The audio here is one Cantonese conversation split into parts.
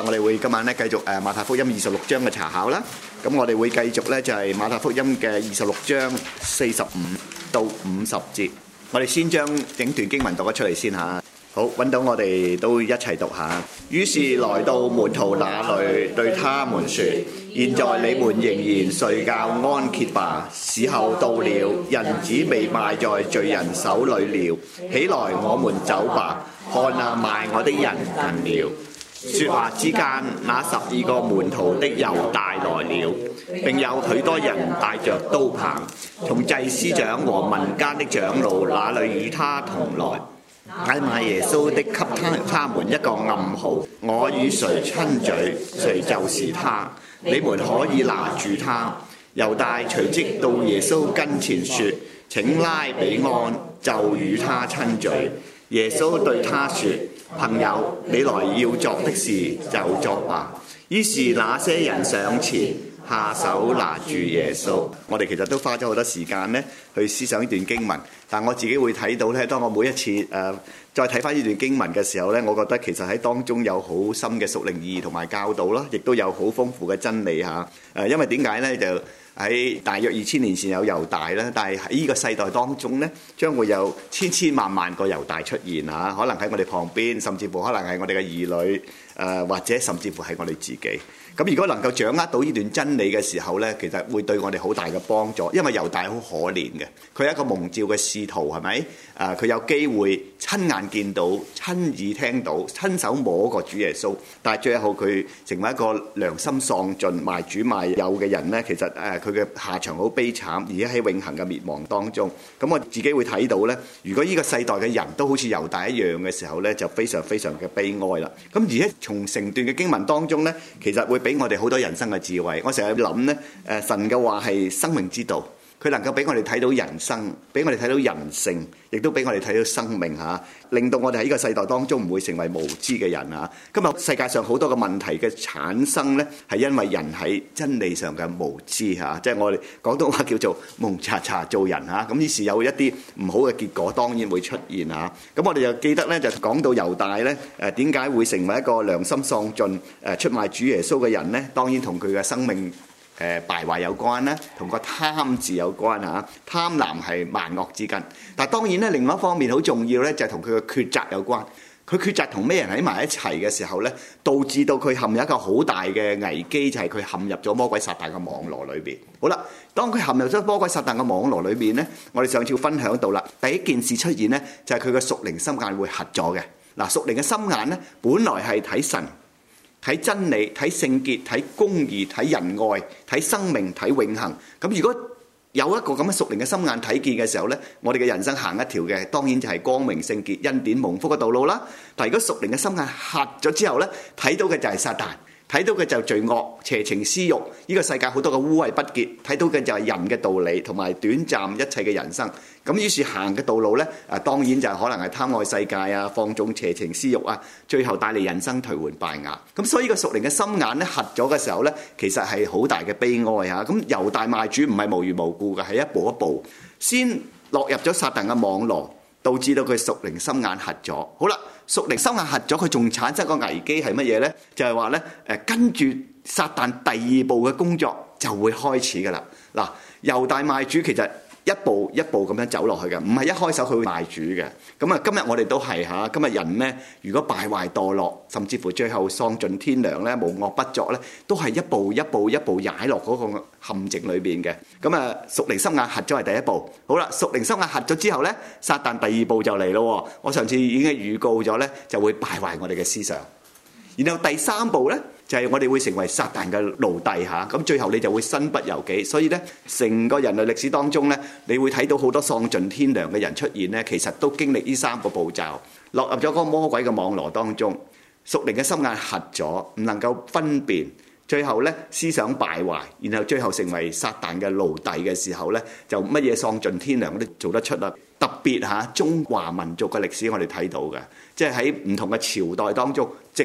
我哋會今晚咧繼續馬太福音26章嘅查考啦。咁我哋會繼續咧就係馬太福音嘅26章45到50節。我哋先將整段經文讀咗出嚟先嚇。好，揾到我哋都一齊讀下。於是來到門徒那裡，對他們說：現在你們仍然睡覺安歇吧，時候到了，人子被賣在罪人手裡了。起來，我們走吧。看啊，賣我的人近了。說話之間，那12個門徒的猶大來了，並有許多人帶着刀棒，從祭司長和民間的長老那裡與他同來。解賣耶穌的給他們一個暗號：我與誰親嘴，誰就是他。你們可以拿住他。猶大隨即到耶穌跟前說：請拉比安，就與他親嘴。耶穌對他說：朋友，你來要做的事就作吧。於是那些人上前下手拿住耶穌。我哋其實都花咗好多時間呢去思想呢段經文，但我自己會睇到呢，當我每一次再睇翻呢段經文嘅時候呢，我覺得其實喺當中有好深嘅屬靈意義同埋教導啦，亦都有好豐富嘅真理嚇。因為點解呢？就喺大約2000年前有猶大啦，但係喺呢個世代當中呢，將會有千千萬萬個猶大出現嚇，可能喺我哋旁邊，甚至乎可能係我哋嘅兒女，或者甚至乎係我哋自己。咁如果能夠掌握到呢段真理嘅時候呢，其實會對我哋好大嘅幫助，因為猶大好可憐嘅，佢係一個蒙召嘅使徒，係咪？佢有機會親眼見到、親耳聽到、親手摸過主耶穌，但係最後佢成為一個良心喪盡、賣主賣友嘅人呢，其實佢嘅下場好悲慘，而且喺永恆嘅滅亡當中。咁我自己會睇到呢，如果呢個世代嘅人都好似猶大一樣嘅時候呢，就非常非常嘅悲哀啦。咁而且從成段嘅經文當中呢，其實會俾我哋好多人生嘅智慧。我成日諗呢，神嘅話係生命之道，佢能夠俾我哋睇到人生，俾我哋睇到人性，亦都俾我哋睇到生命嚇，令到我哋喺呢個世代當中唔會成為無知嘅人嚇。今日世界上好多嘅問題嘅產生呢，係因為人喺真理上嘅無知嚇，即係我哋廣東話叫做蒙查查做人嚇。咁於是有一啲唔好嘅結果當然會出現嚇。咁我哋就記得呢，就講到猶大呢，點解會成為一個良心喪盡出賣主耶穌嘅人呢？當然同佢嘅生命敗壞有關啦，同個貪字有關嚇。貪婪係萬惡之根，但係當然咧，另外一方面好重要咧，就係同佢嘅抉擇有關。佢抉擇同咩人喺埋一齊嘅時候咧，導致到佢陷入一個好大嘅危機，就係佢陷入咗魔鬼撒旦嘅網絡裏邊。好啦，當佢陷入咗魔鬼撒旦嘅網絡裏邊咧，我哋上次分享到啦，第一件事出現咧，就係佢嘅屬靈心眼會瞎咗嘅。嗱，屬靈嘅心眼咧，本來係睇神、睇真理、睇聖潔、睇公義、睇仁愛、睇生命、睇永恆。咁如果有一個咁嘅屬靈嘅心眼睇見嘅時候呢，我哋嘅人生行一條嘅，當然就係光明聖潔、恩典蒙福嘅道路啦。但係如果屬靈嘅心眼瞎咗之後呢，睇到嘅就係撒旦，睇到嘅就係罪惡、邪情私慾。呢個世界好多嘅污穢不潔，睇到嘅就係人嘅道理同埋短暫一切嘅人生。咁於是行嘅道路呢，當然就係可能係貪愛世界啊、放縱邪情私慾啊，最後帶嚟人生頹垣敗瓦。咁所以個屬靈嘅心眼呢，瞎咗嘅時候呢，其實係好大嘅悲哀嚇。咁猶大賣主唔係無緣無故嘅，係一步一步先落入咗撒旦嘅網絡，導致到佢屬靈心眼瞎咗。好啦，屬靈心眼瞎咗，佢仲產生個危機係乜嘢呢？就係話呢，跟住撒旦第二步嘅工作就會開始㗎啦。嗱，猶大賣主其實一步一步咁樣走落去嘅，唔係一開手佢會賣主嘅。咁啊，今日我哋都係嚇，今日人呢，如果敗壞墮落，甚至乎最後喪盡天良咧，無惡不作咧，都係一步一步一步踩落嗰個陷阱裏邊嘅。咁啊，屬靈心眼瞎咗係第一步。好啦，屬靈心眼瞎咗之後咧，撒旦第二步就嚟咯。我上次已經預告咗咧，就會敗壞我哋嘅思想。然後第三步咧，就係我哋會成為撒旦嘅奴隸嚇，咁最後你就會身不由己。所以咧，成個人類歷史當中咧，你會睇到好多喪盡天良嘅人出現咧，其實都經歷呢三個步驟，落入咗嗰個魔鬼嘅網羅當中。屬靈嘅心眼瞎咗，唔能夠分辨，最後咧思想敗壞，然後最後成為撒旦嘅奴隸嘅時候咧，就乜嘢喪盡天良都做得出啦。特別嚇中華民族嘅歷史，我哋睇到嘅，即係喺唔同嘅朝代當中，直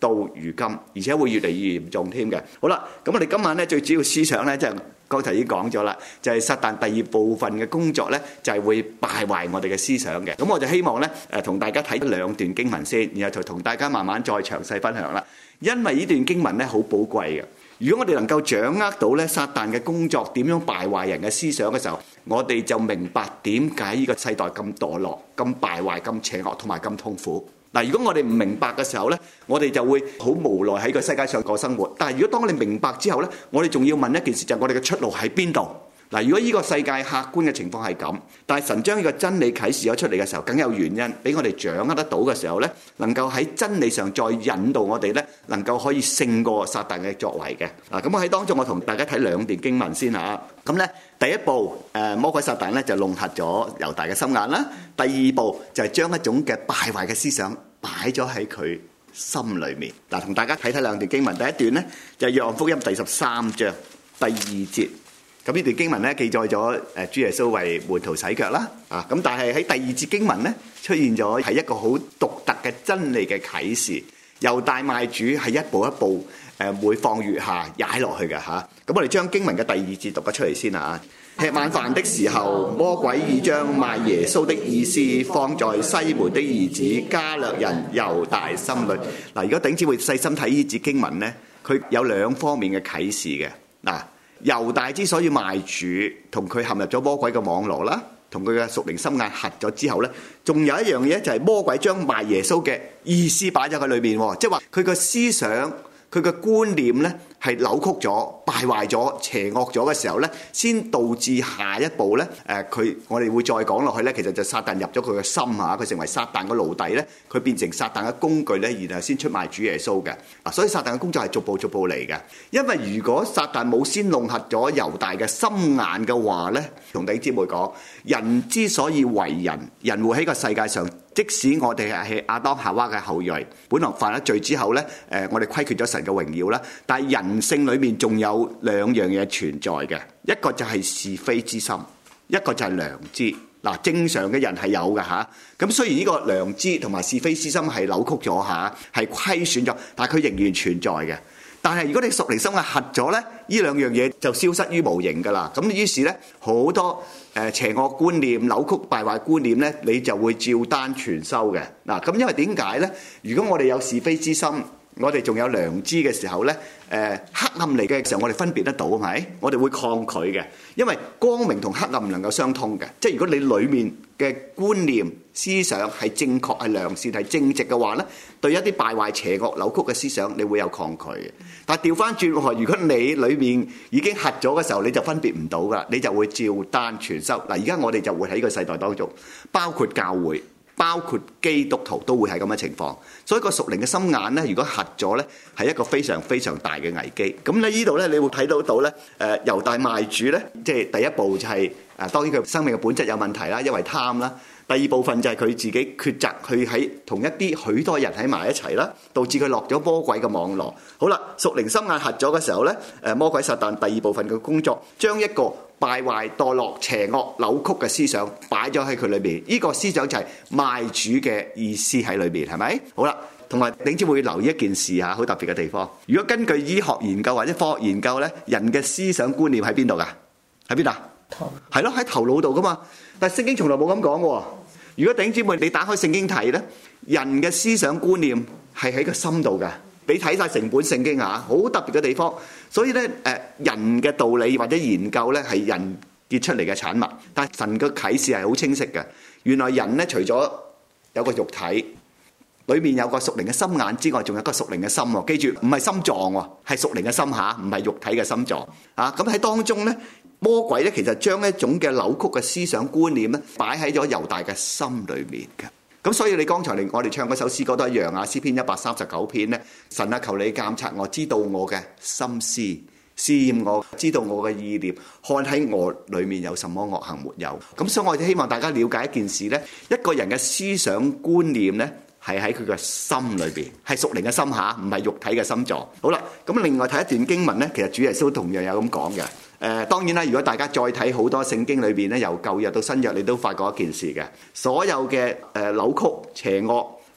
到如今，而且會越嚟越嚴重添嘅。好啦，咁我哋今晚咧最主要思想咧，就係剛才已經講咗啦，就係撒旦第二部分嘅工作咧，就係會敗壞我哋嘅思想嘅。咁我就希望咧同大家睇兩段經文先，然後就同大家慢慢再詳細分享啦。因為呢段經文咧好寶貴嘅。如果我哋能夠掌握到咧撒旦嘅工作點樣敗壞人嘅思想嘅時候，我哋就明白點解呢個世代咁墮落、咁敗壞、咁邪惡同埋咁痛苦。嗱，如果我哋唔明白嘅時候咧，我哋就會好無奈喺個世界上過生活。但係如果當你明白之後咧，我哋仲要問一件事，就係我哋嘅出路喺邊度？嗱，如果呢個世界客觀嘅情況係咁，但係神將呢個真理啟示咗出嚟嘅時候，梗有原因俾我哋掌握得到嘅時候咧，能夠喺真理上再引導我哋咧，能夠可以勝過撒旦嘅作為嘅。嗱，咁我喺當中我同大家睇兩段經文先嚇。咁咧第一步，魔鬼撒旦咧就弄瞎咗猶大嘅心眼啦。第二步就係將一種嘅敗壞嘅思想擺咗喺佢心裏面。嗱，同大家睇睇兩段經文。第一段咧就係約翰福音第13章第2節。咁呢段經文咧記載咗主耶穌為門徒洗腳啦，咁但係喺第2節經文咧出現咗係一個好獨特嘅真理嘅啟示。猶大賣主係一步一步每況愈下踩落去嘅嚇。咁我哋將經文嘅第2節讀咗出嚟先啊。吃晚飯的時候，魔鬼已將賣耶穌的意思放在西門的兒子加略人猶大心裏。嗱，如果頂姊妹細心睇呢節經文咧，佢有兩方面嘅啟示嘅。嗱，猶大之所以賣主，同佢陷入咗魔鬼嘅網羅啦，同佢嘅屬靈心眼合咗之後咧，仲有一樣嘢就係魔鬼將賣耶穌嘅意思擺咗喺裏面，即係話佢個思想、佢嘅觀念咧係扭曲咗、敗壞咗、邪惡咗嘅時候咧，先導致下一步咧我哋會再講落去咧，其實就撒旦入咗佢嘅心嚇，佢成為撒旦嘅奴隸咧，佢變成撒旦嘅工具咧，然後先出賣主耶穌嘅。所以撒旦嘅工作係逐步嚟嘅。因為如果撒旦冇先弄瞎咗猶大嘅心眼嘅話咧，同弟兄姊妹講，人之所以為人，人活喺個世界上，即使我哋係亞當夏娃嘅後裔，本來犯咗罪之後咧，我哋虧缺咗神嘅榮耀啦，但係人性裏面仲有兩樣嘢存在嘅，一個就係是非之心，一個就係良知。嗱，正常嘅人係有嘅嚇，咁雖然呢個良知同埋是非之心係扭曲咗嚇，係虧損咗，但係佢仍然存在嘅。但係如果你屬靈心嘅合咗咧，呢兩樣嘢就消失於無形㗎啦。咁於是咧，好多邪惡觀念、扭曲敗壞觀念咧，你就會照單全收嘅。嗱，咁因為點解咧？如果我哋有是非之心，我哋仲有良知嘅時候咧，黑暗嚟嘅時候，我哋分別得到係咪？我哋會抗拒嘅，因為光明同黑暗唔能夠相通嘅。即係如果你裡面嘅觀念、思想係正確、係良善、係正直嘅話咧，對一啲敗壞、邪惡、扭曲嘅思想，你會有抗拒嘅。但係調翻轉喎，如果你裡面已經黑咗嘅時候，你就分別唔到㗎，你就會照單全收。嗱，而家我哋就會喺呢個世代當中，包括教會。包括基督徒都會係咁嘅情況，所以個屬靈嘅心眼咧，如果瞎咗咧，係一個非常非常大嘅危機。咁咧呢度咧，你會睇到咧，猶大賣主咧，即係第一步就係當然佢生命嘅本質有問題啦，因為貪啦。第二部分就係佢自己抉擇去喺同一啲許多人喺埋一齊啦，導致佢落咗魔鬼嘅網絡。好啦，屬靈心眼瞎咗嘅時候咧，魔鬼撒旦第二部分嘅工作，將一個敗壞、墮落、邪惡、扭曲嘅思想擺咗喺佢裏邊，呢個思想就係賣主嘅意思喺裏邊，係咪？好啦，同埋頂尖會留意一件事嚇，好特別嘅地方。如果根據醫學研究或者科學研究咧，人嘅思想觀念喺邊度㗎？喺邊度？頭係咯，喺頭腦度噶嘛。但係聖經從來冇咁講嘅喎。如果頂尖會你打開聖經睇咧，人嘅思想觀念係喺個心度㗎。你睇晒成本聖經嚇，好特別嘅地方。所以咧，人嘅道理或者研究咧係人結出嚟嘅產物，但係神嘅啟示係好清晰嘅。原來人咧除咗有個肉體，裏面有個屬靈嘅心眼之外，仲有個屬靈嘅心喎。記住，唔係心臟喎，係屬靈嘅心嚇，唔係肉體嘅心臟啊。咁喺當中咧，魔鬼咧其實將一種嘅扭曲嘅思想觀念咧擺喺咗猶大嘅心裏面嘅。咁所以你剛才我哋唱嗰首詩歌都一樣啊，詩篇139篇咧，神啊，求你監察我，知道我嘅心思，試驗我，知道我嘅意念，看喺我裏面有什麼惡行沒有。咁所以我哋希望大家了解一件事咧，一個人嘅思想觀念咧係喺佢嘅心裏邊，係屬靈嘅心下，唔係肉體嘅心臟。好啦，咁另外睇一段經文咧，其實主耶穌同樣有咁講嘅。當然啦，如果大家再睇好多聖經裏邊咧，由舊約到新約，你都發覺一件事嘅，所有嘅扭曲、邪惡、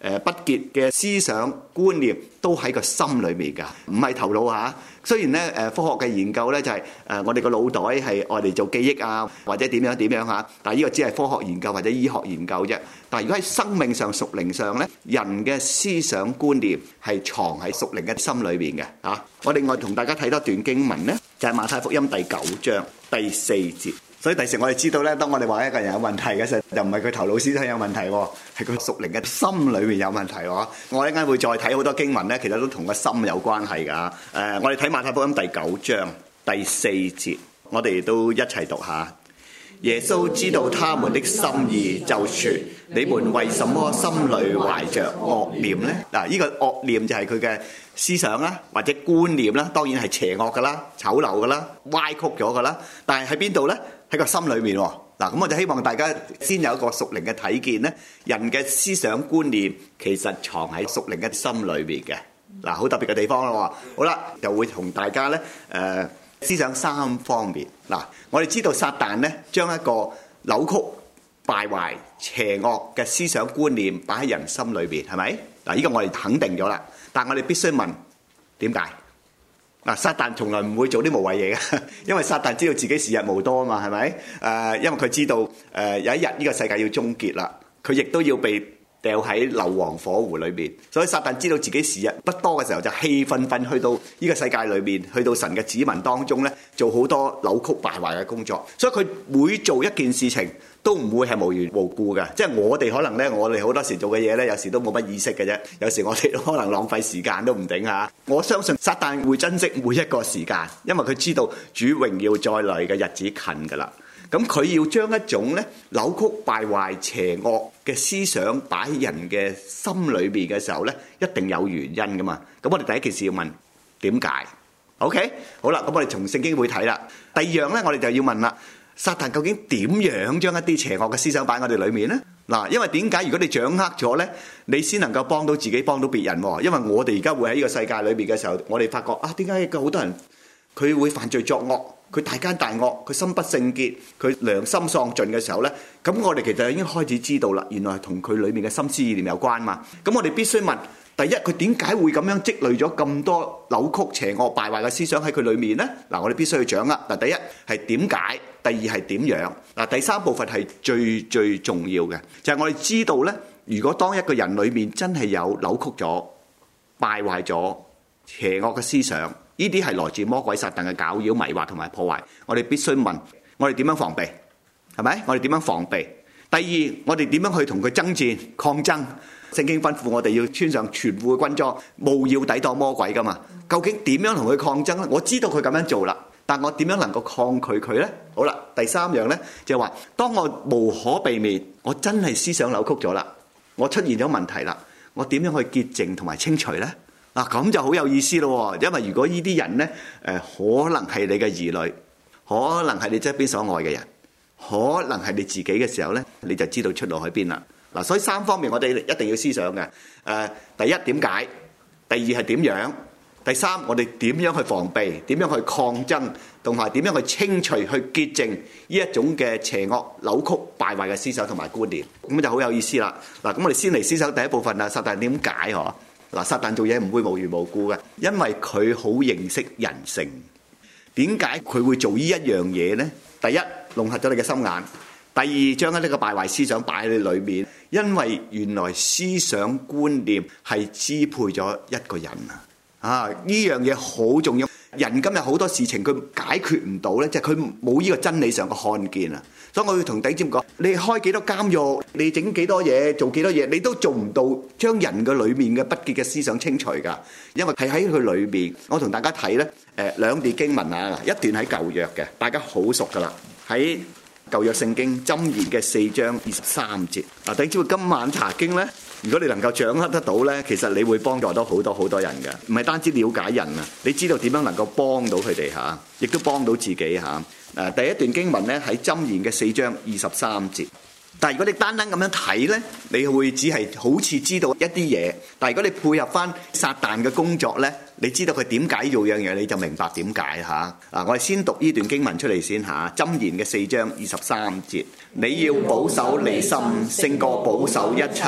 不潔嘅思想觀念都喺個心裏面㗎，唔係頭腦嚇。雖然咧科學嘅研究咧就係我哋個腦袋係愛嚟做記憶啊，或者點樣嚇，但係呢個只係科學研究或者醫學研究啫。但係如果喺生命上、屬靈上咧，人嘅思想觀念係藏喺屬靈嘅心裏邊嘅嚇。我另外同大家睇多段經文咧，就係馬太福音第9章第4節。所以第時我哋知道咧，當我哋話一個人有問題嘅時候，就唔係佢頭腦思想有問題，係佢屬靈嘅心裏面有問題。我一陣間會再睇好多經文咧，其實都同個心有關係㗎。我哋睇馬太福音第9章第4節，我哋都一齊讀下。耶穌知道他們的心意，就說：你們為什麼心裏懷着惡念呢？嗱，呢個惡念就係佢嘅思想啦，或者觀念啦，當然係邪惡㗎啦、醜陋㗎啦、歪曲咗㗎啦。但係喺邊度呢？喺個心裏面喎。嗱，咁我就希望大家先有一個屬靈嘅睇見咧，人嘅思想觀念其實藏喺屬靈嘅心裏邊嘅。嗱，好特別嘅地方咯。好啦，就會同大家咧思想3方面。嗱，我哋知道撒旦咧將一個扭曲、敗壞、邪惡嘅思想觀念擺喺人心裏邊，係咪？嗱，呢個我哋肯定咗啦。但係我哋必須問點解？嗱，撒旦從來唔會做啲無謂嘢嘅，因為撒旦知道自己時日無多啊嘛，係咪？因為佢知道有一日呢個世界要終結啦，佢亦都要被掉喺硫磺火湖裏邊，所以撒旦知道自己時日不多嘅時候，就氣憤憤去到呢個世界裏面，去到神嘅子民當中咧，做好多扭曲敗壞嘅工作。所以佢每做一件事情都唔會係無緣無故嘅，即係我哋可能咧，我哋好多時做嘅嘢咧，有時都冇乜意識嘅啫，有時我哋都可能浪費時間都唔定嚇。我相信撒旦會珍惜每一個時間，因為佢知道主榮耀再來嘅日子近㗎啦。咁佢要將一種咧扭曲敗壞邪惡嘅思想擺喺人嘅心裏邊嘅時候咧，一定有原因㗎嘛。咁我哋第一件事要問點解 ？OK， 好啦，咁我哋從聖經會睇啦。第二樣咧，我哋就要問啦，撒旦究竟點樣將一啲邪惡嘅思想擺喺我哋裏面咧？嗱，因為點解？如果你掌握咗咧，你先能夠幫到自己，幫到別人喎。因為我哋而家會喺呢個世界裏邊嘅時候，我哋發覺啊，點解好多人佢會犯罪作惡？佢大奸大惡，佢心不聖潔，佢良心喪盡嘅時候呢，咁我哋其實已經開始知道啦，原來係同佢裏面嘅心思意念有關嘛。咁我哋必須問，第一，佢點解會咁樣積累咗咁多扭曲、邪惡、敗壞嘅思想喺佢裏面呢？嗱，我哋必須去掌握。嗱，第一係點解，第二係點樣。嗱，第三部分係最重要嘅，就係我哋知道呢，如果當一個人裏面真係有扭曲咗、敗壞咗、邪惡嘅思想，呢啲係來自魔鬼撒旦嘅攪擾、迷惑同埋破壞。我哋必須問：我哋點樣防備？係咪？我哋點樣防備？第二，我哋點樣去同佢爭戰、抗爭？聖經吩咐我哋要穿上全副嘅軍裝，務要抵擋魔鬼噶嘛。究竟點樣同佢抗爭咧？我知道佢咁樣做啦，但我點樣能夠抗拒佢咧？好啦，第三樣咧就係話，當我無可避免，我真係思想扭曲咗啦，我出現咗問題啦，我點樣去潔淨同埋清除咧？嗱，咁就好有意思咯，因為如果呢啲人咧，可能係你嘅兒女，可能係你側邊所愛嘅人，可能係你自己嘅時候咧，你就知道出路喺邊啦。嗱，所以三方面我哋一定要思想嘅。第一，點解？第二係點樣？第三，我哋點樣去防備？點樣去抗爭？同埋點樣去清除、去潔淨呢一種嘅邪惡、扭曲、敗壞嘅思想同埋觀念？咁就好有意思啦。嗱，咁我哋先嚟思想第一部分啦。撒旦點解嗬？嗱，撒旦做嘢唔會無緣無故嘅，因為佢好認識人性。點解佢會做呢一樣嘢呢？第一，弄合咗你嘅心眼；第二，將呢個敗壞思想擺喺你裏面。因為原來思想觀念係支配咗一個人啊！呢樣嘢好重要。人今日好多事情佢解決唔到呢，即係佢冇呢個真理上嘅看見啊！所以我要同弟兄姊妹講，你開幾多監獄，你整幾多嘢，做幾多嘢，你都做唔到將人嘅裏面嘅不潔嘅思想清除㗎。因為係喺佢裏面。我同大家睇呢兩段經文啊，一段喺舊約嘅，大家好熟㗎啦，喺舊約聖經箴言嘅4章23節。嗱，弟兄姊妹今晚查經呢，如果你能夠掌握得到呢，其實你會幫助到好多人嘅，唔係單止了解人啊，你知道點樣能夠幫到佢哋嚇，亦都幫到自己嚇。第一段經文呢喺箴言嘅4章23節。但係如果你單單咁樣睇呢，你會只係好似知道一啲嘢。但係如果你配合翻撒旦嘅工作呢，你知道佢點解做樣嘢，你就明白點解嚇。我哋先讀呢段經文出嚟先嚇。箴言嘅4章23節，你要保守你心，勝過保守一切，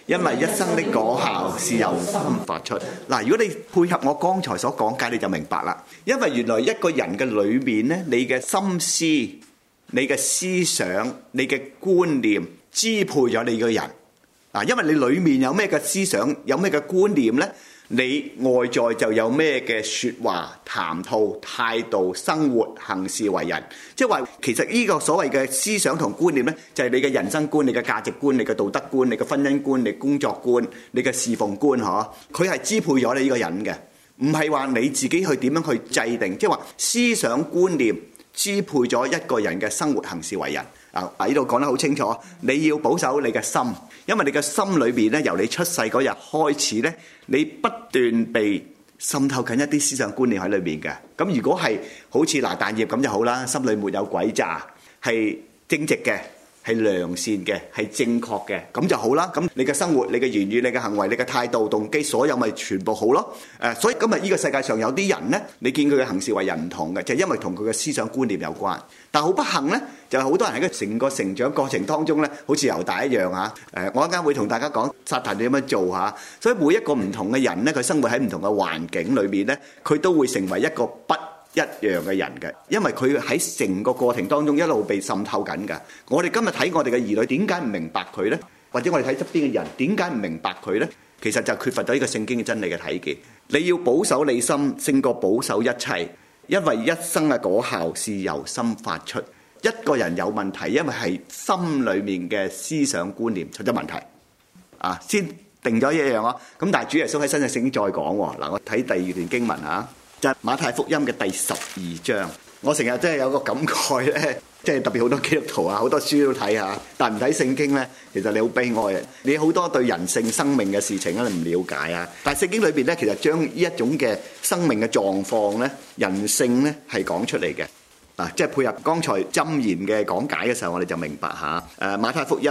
因為一生的果效是由心發出。嗱，如果你配合我剛才所講解，你就明白啦。因為原來一個人嘅裏面呢，你嘅心思、你嘅思想、你嘅觀念支配咗你個人。因為你裏面有咩嘅思想，有咩嘅觀念呢，你外在就有咩嘅說話、談吐、態度、生活、行事為人。即係話，其實呢個所謂嘅思想同觀念呢，就係你嘅人生觀、你嘅價值觀、你嘅道德觀、你嘅婚姻觀、你工作觀、你嘅侍奉觀，佢係支配咗你呢個人嘅，唔係話你自己去點樣去制定。即係話思想觀念支配咗一個人嘅生活、行事為人。呢度講得好清楚，你要保守你嘅心，因為你嘅心裏面咧，由你出世嗰日開始咧，你不斷被滲透緊一啲思想觀念喺裏面嘅。咁如果係好似拿但業咁就好啦，心裏沒有詭詐，係正直嘅，係良善嘅，係正確嘅，咁就好啦。咁你嘅生活、你嘅言語、你嘅行為、你嘅態度、動機，所有咪全部好咯。所以今日呢個世界上有啲人呢，你見佢嘅行事為人唔同嘅，就係因為同佢嘅思想觀念有關。但係好不幸呢，就係好多人喺成個成長過程當中呢，好似猶大一樣嚇。我一陣間會同大家講撒旦點樣做嚇。所以每一個唔同嘅人呢，佢生活喺唔同嘅環境裏面呢，佢都會成為一個不一樣嘅人嘅，因為佢喺成個過程當中一路被滲透緊㗎。我哋今日睇我哋嘅兒女，點解唔明白佢呢？或者我哋睇側邊嘅人，點解唔明白佢呢？其實就缺乏咗呢個聖經嘅真理嘅體見。你要保守你心，勝過保守一切，因為一生嘅果效是由心發出。一個人有問題，因為係心裏面嘅思想觀念出咗問題。先定咗一樣咯。咁但係主耶穌喺新約聖經再講喎。嗱，我睇第二段經文嚇。就係馬太福音嘅第12章，我成日真係有個感慨咧，即係特別好多基督徒好多書都睇下，但唔睇聖經咧，其實你好悲哀嘅。你好多對人性、生命嘅事情咧，你唔了解啊。但係聖經裏邊咧，其實將呢一種嘅生命嘅狀況咧、人性咧係講出嚟嘅。即係配合剛才箴言嘅講解嘅時候，我哋就明白下。馬太福音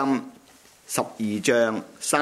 12章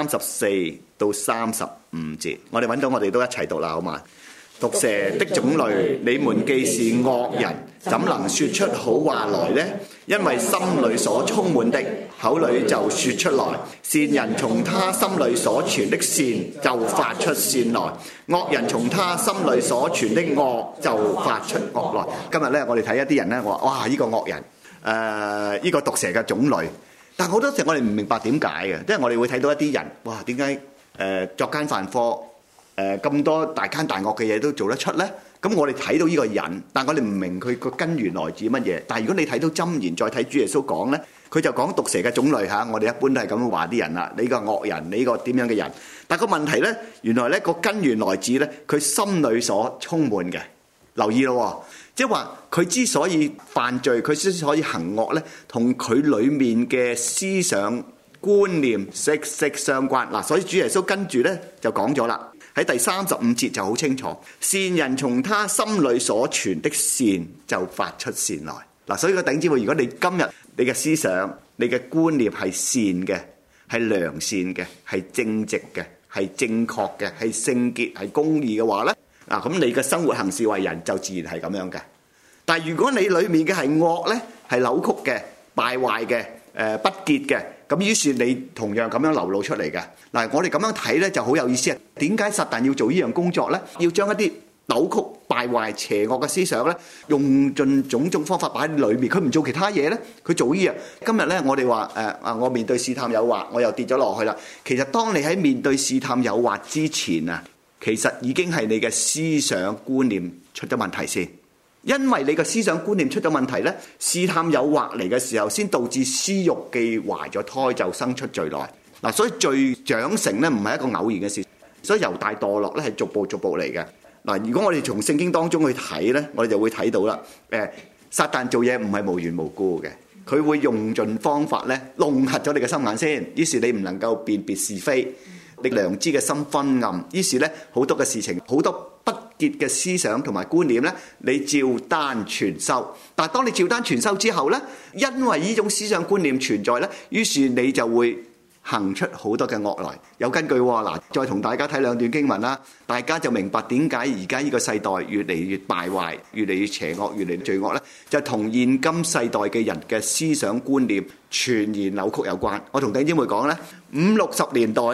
34到35節，我哋揾到，我哋都一齊讀啦，好嘛？毒蛇的種類，你們既是惡人，怎能說出好話來呢？因為心裏所充滿的，口裏就說出來。善人從他心裏所存的善，就發出善來；惡人從他心裏所存的惡，就發出惡來。今日呢，我哋睇一啲人呢，我話哇，呢個惡人，呢個毒蛇嘅種類。但好多時我哋唔明白點解嘅，因為我哋會睇到一啲人，哇，點解作奸犯科？咁多大奸大惡嘅嘢都做得出呢？咁我哋睇到呢個人，但我哋唔明佢個根源來自乜嘢。但係如果你睇到箴言，再睇主耶穌講呢，佢就講毒蛇嘅種類嚇。我哋一般都係咁樣話啲人啦，你個惡人，你個點樣嘅人。但個問題呢，原來呢個根源來自呢，佢心裏所充滿嘅。留意咯，即係話佢之所以犯罪，佢之所以行惡呢，同佢裡面嘅思想觀念息息相關。嗱，所以主耶穌跟住呢就講咗啦。喺第35節就好清楚，善人從他心裏所存的善就發出善來。嗱，所以個頂姊妹，如果你今日你嘅思想、你嘅觀念係善嘅、係良善嘅、係正直嘅、係正確嘅、係聖潔、係公義嘅話呢，咁你嘅生活行事為人就自然係咁樣嘅。但係如果你裡面嘅係惡呢，係扭曲嘅、敗壞嘅、不潔嘅，咁於是你同樣咁樣流露出嚟嘅。嗱，我哋咁樣睇呢就好有意思啊！點解撒旦要做呢樣工作呢？要將一啲扭曲、敗壞、邪惡嘅思想呢，用盡種種方法擺喺裏面。佢唔做其他嘢呢，佢做呢樣。今日呢，我哋話我面對試探誘惑，我又跌咗落去啦。其實當你喺面對試探誘惑之前啊，其實已經係你嘅思想觀念出咗問題先。因為你嘅思想觀念出咗問題呢，試探誘惑嚟嘅時候，先導致私慾既懷咗胎就生出罪來。嗱，所以罪長成呢，唔係一個偶然嘅事，所以猶大墮落呢係逐步嚟嘅。嗱，如果我哋從聖經當中去睇呢，我哋就會睇到啦。撒旦做嘢唔係無緣無故嘅，佢會用盡方法呢，弄瞎咗你嘅心眼先，於是你唔能夠辨別是非，你良知嘅心昏暗，於是呢，好多嘅事情，好多不潔嘅思想同埋觀念呢，你照單全收。但係當你照單全收之後呢，因為呢種思想觀念存在呢，於是你就會行出好多嘅惡來。有根據喎。嗱，再同大家睇兩段經文啦，大家就明白點解而家呢個世代越嚟越敗壞，越嚟越邪惡，越嚟越罪惡呢，就同現今世代嘅人嘅思想觀念全然扭曲有關。我同弟兄姊妹講呢，50、60年代呢，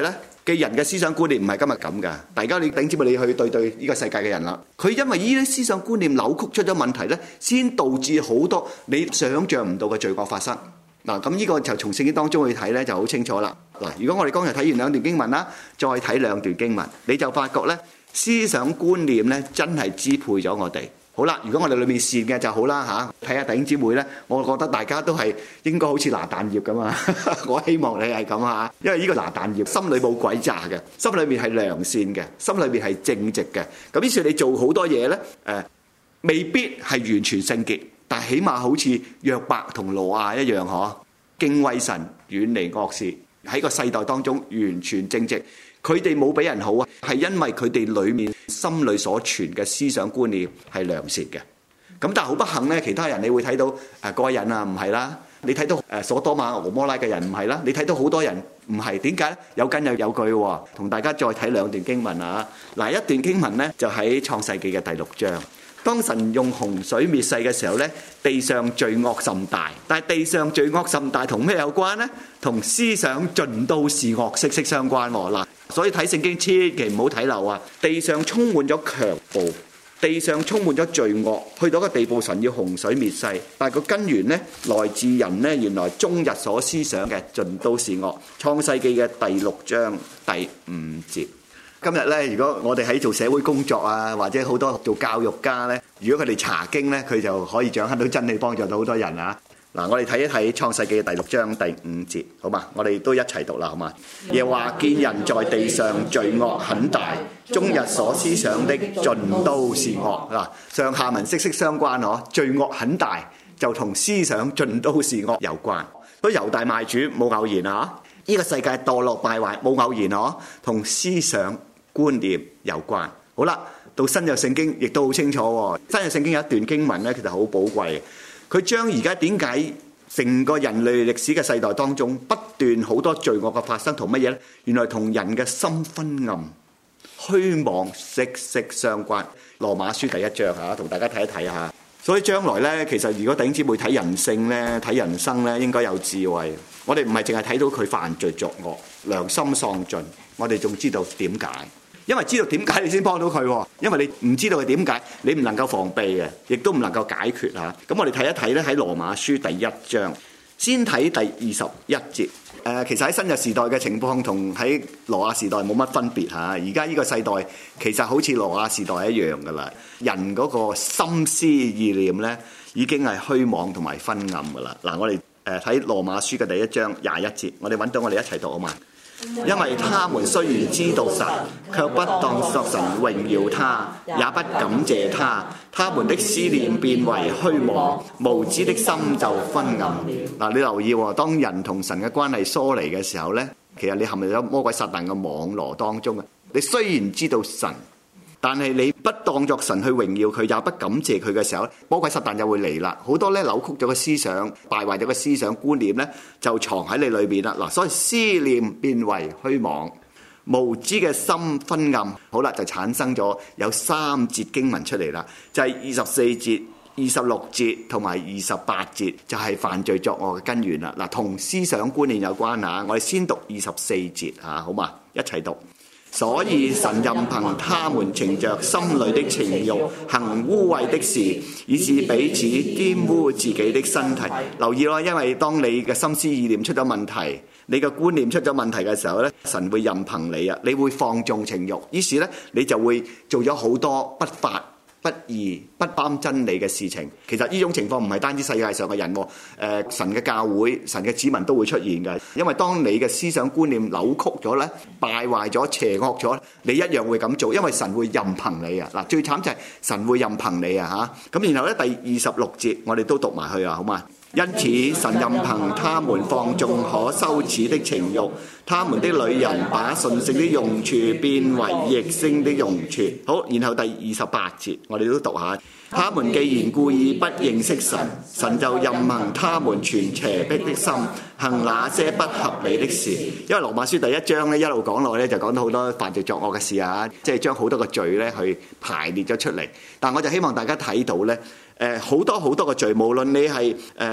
嘅人嘅思想觀念唔係今日咁㗎。大家你頂知你去對呢個世界嘅人啦，佢因為呢啲思想觀念扭曲出咗問題咧，先導致好多你想像唔到嘅罪惡發生。嗱，咁呢個就從聖經當中去睇咧就好清楚啦。嗱，如果我哋剛才睇完兩段經文啦，再睇兩段經文，你就發覺咧思想觀念咧真係支配咗我哋。好啦，如果我哋裏面善嘅就好啦嚇，睇下弟兄姊妹咧，我覺得大家都係應該好似拿但業咁啊！我希望你係咁啊，因為呢個拿但業心裏冇詭詐嘅，心裏面係良善嘅，心裏面係正直嘅。咁於是你做好多嘢咧，未必係完全聖潔，但係起碼好似約伯同挪亞一樣嗬，敬畏神，遠離惡事，喺個世代當中完全正直。佢哋冇俾人好啊，係因為佢哋裏面心裏所存嘅思想觀念係良善嘅。咁但係好不幸咧，其他人你會睇到嗰個人啊唔係啦，你睇到所多瑪俄摩拉嘅人唔係啦，你睇到好多人唔係，點解咧？有根有據喎。同大家再睇兩段經文啊。嗱，一段經文咧就喺創世記嘅第6章。當神用洪水滅世嘅時候咧，地上罪惡甚大。但係地上罪惡甚大同咩有關呢？同思想盡都是惡息息相關喎。嗱，所以睇聖經千祈唔好睇漏啊！地上充滿咗強暴，地上充滿咗罪惡，去到個地步，神要洪水滅世。但係個根源呢，來自人呢，原來終日所思想嘅盡都是惡。創世記嘅第6章第5節。今日咧，如果我哋喺做社會工作啊，或者好多做教育家咧，如果佢哋查經咧，佢就可以掌握到真理，幫助到好多人啊！嗱，我哋睇一睇創世記嘅第6章第5節，好嘛？我哋都一齊讀啦，好嘛？耶和華見人在地上罪惡很大，終日所思想的盡都是惡。嗱，上下文息息相關嗬，罪惡很大就同思想盡都是惡有關。所以猶大賣主冇偶然啊！呢個世界墮落敗壞冇偶然嗬，同思想觀念有關。好啦，到新約聖經亦都好清楚喎。新約聖經有一段經文咧，其實好寶貴。佢將而家點解成個人類歷史嘅世代當中不斷好多罪惡嘅發生，同乜嘢咧？原來同人嘅心昏暗、虛妄息息相關。羅馬書第1章嚇，同大家睇一睇嚇。所以將來咧，其實如果弟兄姊妹睇人性咧、睇人生咧，應該有智慧。我哋唔係淨係睇到佢犯罪作惡、良心喪盡，我哋仲知道點解。因為知道點解你先幫到佢喎，因為你唔知道佢點解，你唔能夠防備嘅，亦都唔能夠解決嚇。咁我哋睇一睇咧，喺羅馬書第1章，先睇第21節。其實喺新約時代嘅情況同喺挪亞時代冇乜分別嚇。而家呢個世代其實好似挪亞時代一樣噶啦，人嗰個心思意念咧已經係虛妄同埋昏暗噶啦。嗱，我哋睇羅馬書嘅第1章21節，我哋揾到我哋一齊讀好嘛？因為他們雖然知道神，卻不當作神榮耀他，也不感謝他。他們的思念變為虛妄，無知的心就昏暗。嗱，你留意喎，當人同神嘅關係疏離嘅時候呢，其實你陷入咗魔鬼撒旦嘅網羅當中。你雖然知道神，但係你不當作神去榮耀佢，也不感謝佢嘅時候，魔鬼撒旦就會嚟啦。好多咧扭曲咗個思想，敗壞咗個思想觀念咧，就藏喺你裏邊啦。嗱，所以思念變為虛妄，無知嘅心昏暗。好啦，就產生咗有3節經文出嚟啦，就係24節、26節同埋28節，就係犯罪作惡嘅根源啦。嗱，同思想觀念有關啊。我哋先讀24節啊，好嘛？一齊讀。所以神任憑他們逞着心裏的情慾，行污穢的事，以致彼此玷污自己的身體。留意咯，因為當你嘅心思意念出咗問題，你嘅觀念出咗問題嘅時候咧，神會任憑你啊，你會放縱情慾，於是咧你就會做咗好多不法、不義、不啱真理嘅事情。其實呢種情況唔係單止世界上嘅人，神嘅教會、神嘅子民都會出現嘅。因為當你嘅思想觀念扭曲咗咧、敗壞咗、邪惡咗，你一樣會咁做，因為神會任憑你啊！嗱，最慘就係神會任憑你啊嚇。咁然後咧第26節，我哋都讀埋去啊，好嘛？因此神任憑他們放縱可羞恥的情慾，他們的女人把順性的用處變為逆性的用處。好，然後第28節我哋都讀下。他們既然故意不認識神，神就任憑他們存邪僻的心，行那些不合理的事。因為羅馬書第1章咧一路講落咧，就講到好多犯罪作惡嘅事啊，即係將好多個罪咧去排列咗出嚟。但我就希望大家睇到咧，好多好多嘅罪，無論你係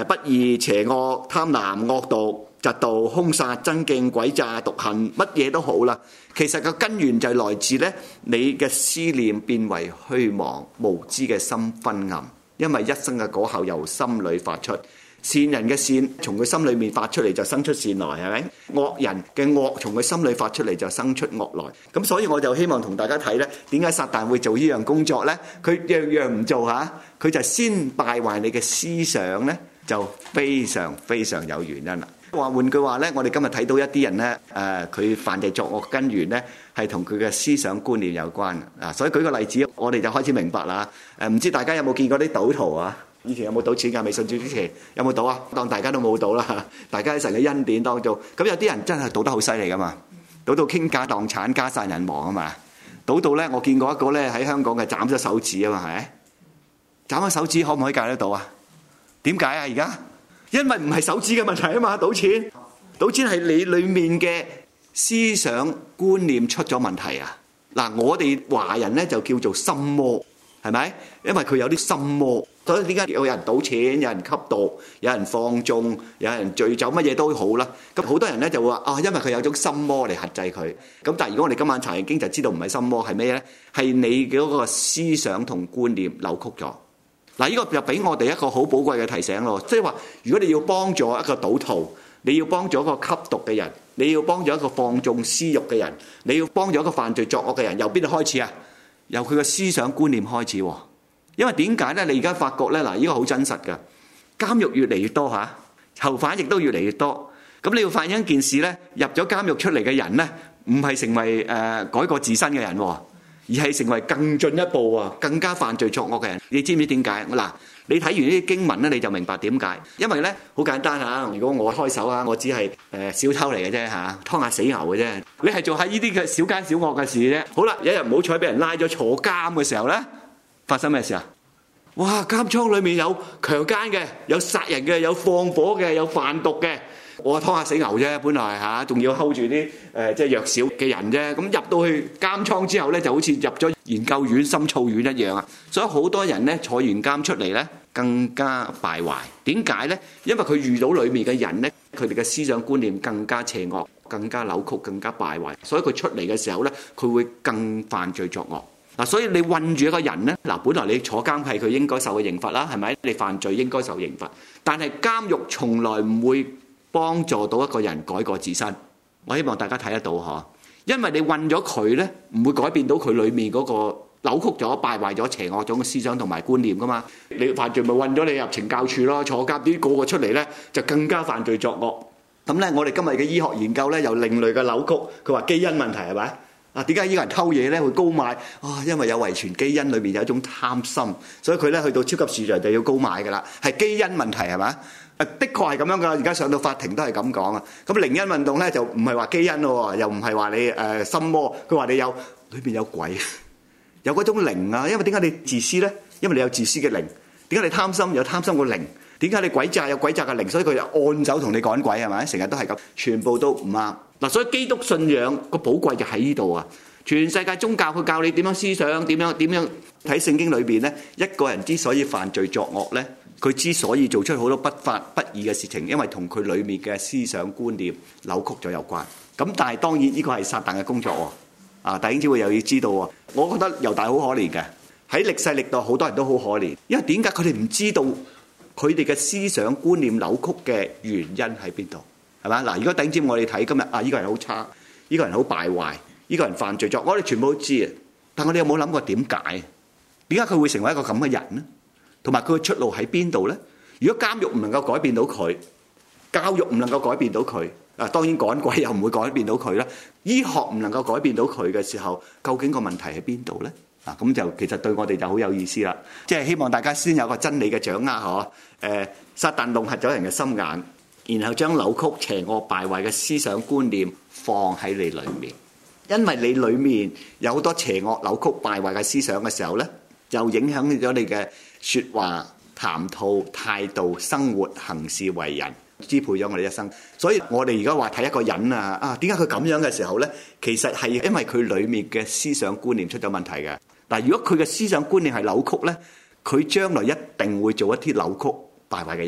不義、邪惡、貪婪、惡毒、嫉妒、兇殺、爭競、詭詐、毒恨，乜嘢都好啦。其實個根源就係來自咧你嘅思念變為虛妄，無知嘅心昏暗。因為一生嘅果效由心裏發出，善人嘅善從佢心裏面發出嚟就生出善來，係咪？惡人嘅惡從佢心裏發出嚟就生出惡來。咁所以我就希望同大家睇咧，點解撒旦會做呢樣工作咧？佢樣樣唔做嚇，佢就先敗壞你嘅思想咧，就非常非常有原因啦。換句話咧，我哋今日睇到一啲人咧，佢犯罪作惡根源咧，係同佢嘅思想觀念有關啊。所以舉個例子，我哋就開始明白啦。唔知大家有冇見過啲賭徒啊？以前有冇賭錢㗎？未信主之前有冇賭啊？當大家都冇賭啦，大家喺神嘅恩典當中。咁有啲人真係賭得好犀利㗎嘛，賭到傾家蕩產、家散人亡啊嘛。賭到咧，我見過一個咧喺香港嘅斬咗手指啊嘛，係咪？斬咗手指可唔可以戒得到啊？點解啊？而家？因為唔係手指嘅問題啊嘛，賭錢係你裏面嘅思想觀念出咗問題啊！嗱，我哋華人咧就叫做心魔，係咪？因為佢有啲心魔，所以點解有人賭錢、有人吸毒、有人放縱、有人醉酒，乜嘢都好啦。咁好多人咧就會話啊，因為佢有種心魔嚟克制佢。咁但係如果我哋今晚查經就知道唔係心魔係咩咧？係你嗰個思想同觀念扭曲咗。嗱，呢個就俾我哋一個好寶貴嘅提醒咯，即係話，如果你要幫助一個賭徒，你要幫助一個吸毒嘅人，你要幫助一個放縱私慾嘅人，你要幫助一個犯罪作惡嘅人，由邊度開始啊？由佢嘅思想觀念開始喎。因為點解咧？你而家發覺咧，嗱，呢個好真實㗎，監獄越嚟越多嚇，囚犯亦都越嚟越多。咁你要發現一件事咧，入咗監獄出嚟嘅人咧，唔係成為改過自新嘅人喎。而係成為更進一步啊，更加犯罪作惡嘅人。你知唔知點解？嗱，你睇完呢啲經文咧，你就明白點解。因為咧好簡單嚇，如果我開手啊，我只係小偷嚟嘅啫嚇，劏下死牛嘅啫。你係做下呢啲嘅小奸小惡嘅事啫。好啦，有一日唔好彩俾人拉咗坐監嘅時候咧，發生咩事啊？哇！監倉裏面有強姦嘅，有殺人嘅，有放火嘅，有販毒嘅。我劏下死牛啫，本來嚇，仲要 hold 住啲即係弱小嘅人啫。咁入到去監倉之後咧，就好似入咗研究院、深造院一樣啊。所以好多人咧坐完監出嚟咧，更加敗壞。點解咧？因為佢遇到裡面嘅人咧，佢哋嘅思想觀念更加邪惡、更加扭曲、更加敗壞。所以佢出嚟嘅時候咧，佢會更犯罪作惡。嗱，所以你困住一個人咧，嗱，本來你坐監係佢應該受嘅刑罰啦，係咪？你犯罪應該受刑罰，但係監獄從來唔會幫助到一個人改過自新。我希望大家睇得到嗬，因為你困咗佢咧，唔會改變到佢裡面嗰個扭曲咗、敗壞咗、邪惡咗嘅思想同埋觀念噶嘛。你犯罪咪困咗你入懲教處咯，坐監啲個個出嚟咧就更加犯罪作惡。咁咧，我哋今日嘅醫學研究咧有另類嘅扭曲，佢話基因問題係咪？啊，點解呢個人偷嘢咧會高賣？啊，因為有遺傳基因裏面有一種貪心，所以佢咧去到超級市場就要高賣噶啦，係基因問題係咪？的確係咁樣噶，而家上到法庭都係咁講啊。咁靈恩運動咧就唔係話基因咯，又唔係話你心魔，佢話你有裏邊有鬼，有嗰種靈啊。因為點解你自私咧？因為你有自私嘅靈。點解你貪心有貪心嘅靈？點解你詭詐有詭詐嘅靈？所以佢就按手同你趕鬼係咪？成日都係咁，全部都唔啱。嗱，所以基督信仰個寶貴就喺呢度啊！全世界宗教佢教你點樣思想，點樣睇聖經裏邊咧，一個人之所以犯罪作惡咧，佢之所以做出好多不法不義嘅事情，因為同佢裏面嘅思想觀念扭曲咗有關。咁但係當然呢個係撒旦嘅工作喎。啊，弟兄姊妹又要知道喎，我覺得猶大好可憐嘅，喺歷世歷代好多人都好可憐，因為點解佢哋唔知道佢哋嘅思想觀念扭曲嘅原因喺邊度？係嘛？嗱，如果弟兄姊妹我哋睇今日啊，呢個人好差，呢個人好敗壞，呢個人犯罪作，我哋全部都知啊。但我哋有冇諗過點解？點解佢會成為一個咁嘅人呢？同埋佢嘅出路喺邊度呢？如果監獄唔能夠改變到佢，教育唔能夠改變到佢，啊，當然趕鬼又唔會改變到佢啦。醫學唔能夠改變到佢嘅時候，究竟個問題喺邊度呢？啊，咁就其實對我哋就好有意思啦。即係希望大家先有個真理嘅掌握嗬。撒旦弄瞎咗人嘅心眼，然後將扭曲、邪惡、敗壞嘅思想觀念放喺你裏面，因為你裏面有好多邪惡、扭曲、敗壞嘅思想嘅時候咧，就影響咗你嘅說話、談吐、態度、生活、行事為人，支配咗我哋一生。所以我哋而家話睇一個人啊，點解佢咁樣嘅時候咧？其實係因為佢裏面嘅思想觀念出咗問題嘅。但如果佢嘅思想觀念係扭曲咧，佢將來一定會做一啲扭曲敗壞嘅嘢嘅。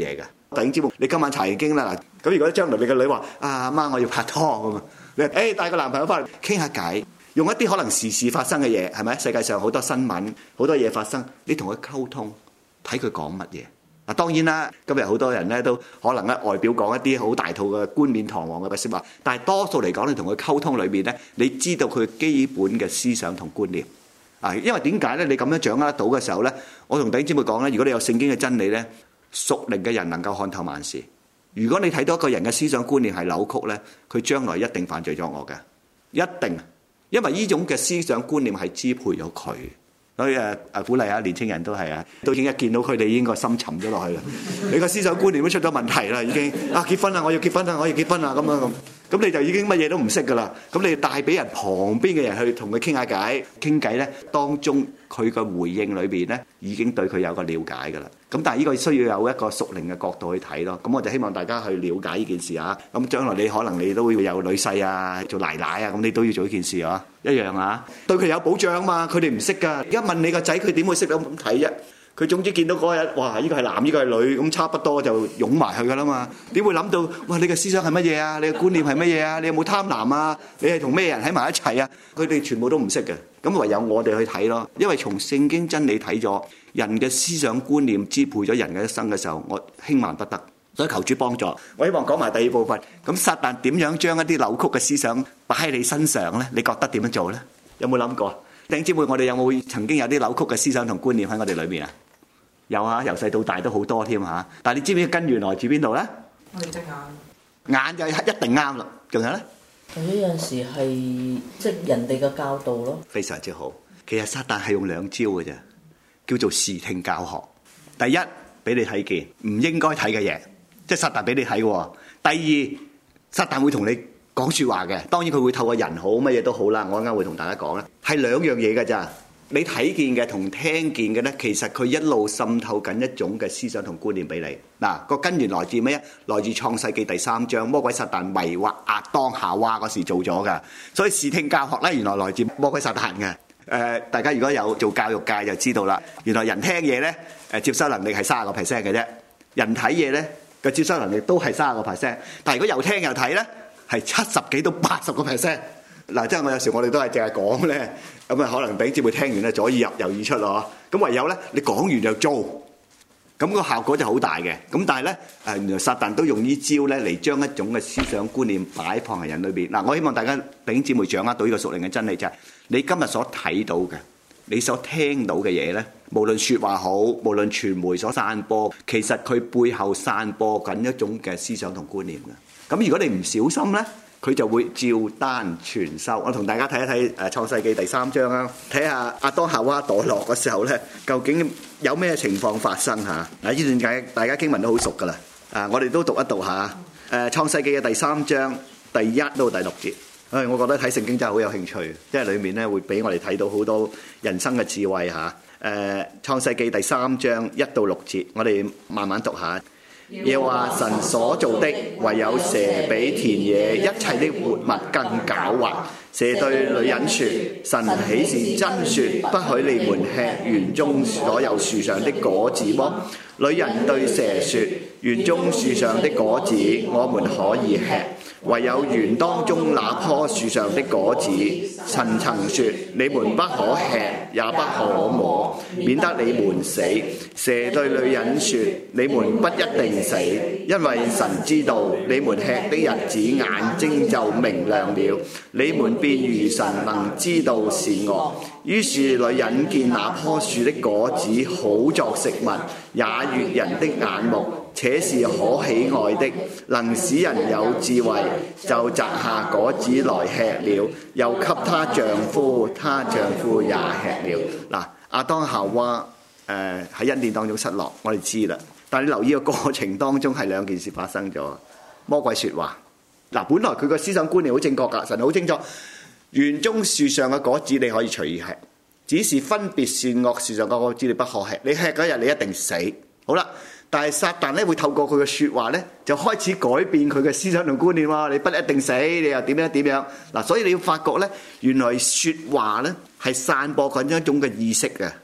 弟兄姊妹，你今晚查完經啦，咁如果將來你個女話阿媽我要拍拖咁啊，你帶個男朋友翻嚟傾下偈，用一啲可能時事發生嘅嘢，係咪？世界上好多新聞，好多嘢發生，你同佢溝通，睇佢講乜嘢。嗱，當然啦，今日好多人咧都可能咧外表講一啲好大套嘅冠冕堂皇嘅説話，但係多數嚟講，你同佢溝通裏面咧，你知道佢基本嘅思想同觀念啊。因為點解咧？你咁樣掌握得到嘅時候咧，我同弟兄姊妹講咧，如果你有聖經嘅真理咧，屬靈嘅人能夠看透萬事。如果你睇到一個人嘅思想觀念係扭曲咧，佢將來一定犯罪作惡嘅，一定，因為呢種嘅思想觀念係支配咗佢。所以鼓勵下年青人都係啊，都已經一見到佢哋已經個心沉咗落去啦。你個思想觀念都出咗問題啦，已經結婚啦，我要結婚啦，我要結婚啦咁樣咁你就已經乜嘢都唔識噶啦。咁你帶俾人旁邊嘅人去同佢傾下偈，傾偈咧，當中佢個回應裏邊咧已經對佢有個了解噶啦。咁但係呢個需要有一個屬靈嘅角度去睇咯。咁我就希望大家去了解呢件事啊。咁將來你可能你都會有女婿啊，做奶奶啊，咁你都要做呢件事啊，一樣啊。對佢有保障啊嘛，佢哋唔識噶。而家問你個仔，佢點會識到咁睇啫？佢總之見到嗰日，哇！呢個係男，呢個係女，咁差不多就擁埋去噶啦嘛。點會諗到？哇！你嘅思想係乜嘢啊？你嘅觀念係乜嘢啊？你有冇貪婪啊？你係同咩人喺埋一齊啊？佢哋全部都唔識嘅。咁唯有我哋去睇咯。因為從聖經真理睇咗人嘅思想觀念支配咗人嘅一生嘅時候，我輕慢不得。所以求主幫助。我希望講埋第二部分。咁撒旦點樣將一啲扭曲嘅思想擺喺你身上咧？你覺得點樣做咧？有冇諗過？弟兄姊妹，我哋有冇曾經有啲扭曲嘅思想同觀念喺我哋裏面啊？有啊，由細到大都好多添嚇。但係你知唔知根源來自邊度咧？我哋隻眼，眼就一定啱啦。仲有咧？ 有陣時係即係人哋嘅教導咯。 非常之好。其實撒旦係用兩招嘅啫，叫做視聽教學。第一，俾你睇見唔應該睇嘅嘢，即係撒旦俾你睇喎。第二，撒旦會同你講説話嘅。當然佢會透過人好，乜嘢都好啦。我啱啱會同大家講啦，係兩樣嘢㗎咋。你睇見嘅同聽見嘅咧，其實佢一路滲透緊一種嘅思想同觀念俾你。嗱，個根源來自咩？來自創世記第3章，魔鬼撒旦迷惑亞當夏娃嗰時做咗㗎。所以視聽教學咧，原來來自魔鬼撒旦嘅。大家如果有做教育界就知道啦。原來人聽嘢咧，接收能力係30%嘅啫。人睇嘢咧嘅接收能力都係30%，但係如果又聽又睇咧，係70幾到80%。嗱，即係我有時我哋都係淨係講咧，咁啊可能俾姊妹聽完咧，左耳入右耳出咯。咁唯有咧，你講完就做，咁個效果就好大嘅。咁但係咧，原來撒旦都用呢招咧嚟將一種嘅思想觀念擺放喺人裏邊。嗱，我希望大家弟兄姊妹掌握到呢個屬靈嘅真理，就係你今日所睇到嘅，你所聽到嘅嘢咧，無論説話好，無論傳媒所散播，其實佢背後散播緊一種嘅思想同觀念嘅。咁如果你唔小心咧，佢就會照單全收。我同大家睇一睇創世記第3章啊，睇下亞當夏娃墮落嘅時候咧，究竟有咩情況發生嚇？嗱，呢段大家經文都好熟噶啦。我哋都讀一讀下。創世記嘅第3章第1到第6節。我覺得睇聖經真係好有興趣，因為裡面咧會俾我哋睇到好多人生嘅智慧嚇。創世記第3章1到6節，我哋慢慢讀下。耶和華神所造的，唯有蛇比田野一切的活物更狡猾。蛇對女人說：神豈是真說，不許你們吃園中所有樹上的果子麼？女人對蛇說：園中樹上的果子我們可以吃，唯有園當中那棵樹上的果子，神曾說你們不可吃，也不可摸，免得你們死。蛇對女人說：你們不一定死，因為神知道你們吃的日子眼睛就明亮了，你們便如神能知道善惡。於是女人見那棵樹的果子好作食物，也悅人的眼目，且是可喜愛的，能使人有智慧，就摘下果子來吃了，又給她丈夫，她丈夫也吃了。嗱，亞當夏娃喺恩典當中失落，我哋知啦。但係你留意個過程當中係兩件事發生咗。魔鬼說話，嗱，本來佢個思想觀念好正確㗎，神好清楚，園中樹上嘅果子你可以隨意吃，只是分別善惡樹上嘅果子你不可吃，你吃嗰日你一定死。好啦，但係撒旦咧會透過佢嘅説話咧，就開始改變佢嘅思想同觀念喎。你不一定死，你又點樣點樣嗱？所以你要發覺咧，原來説話咧係散播緊一種嘅意識嘅。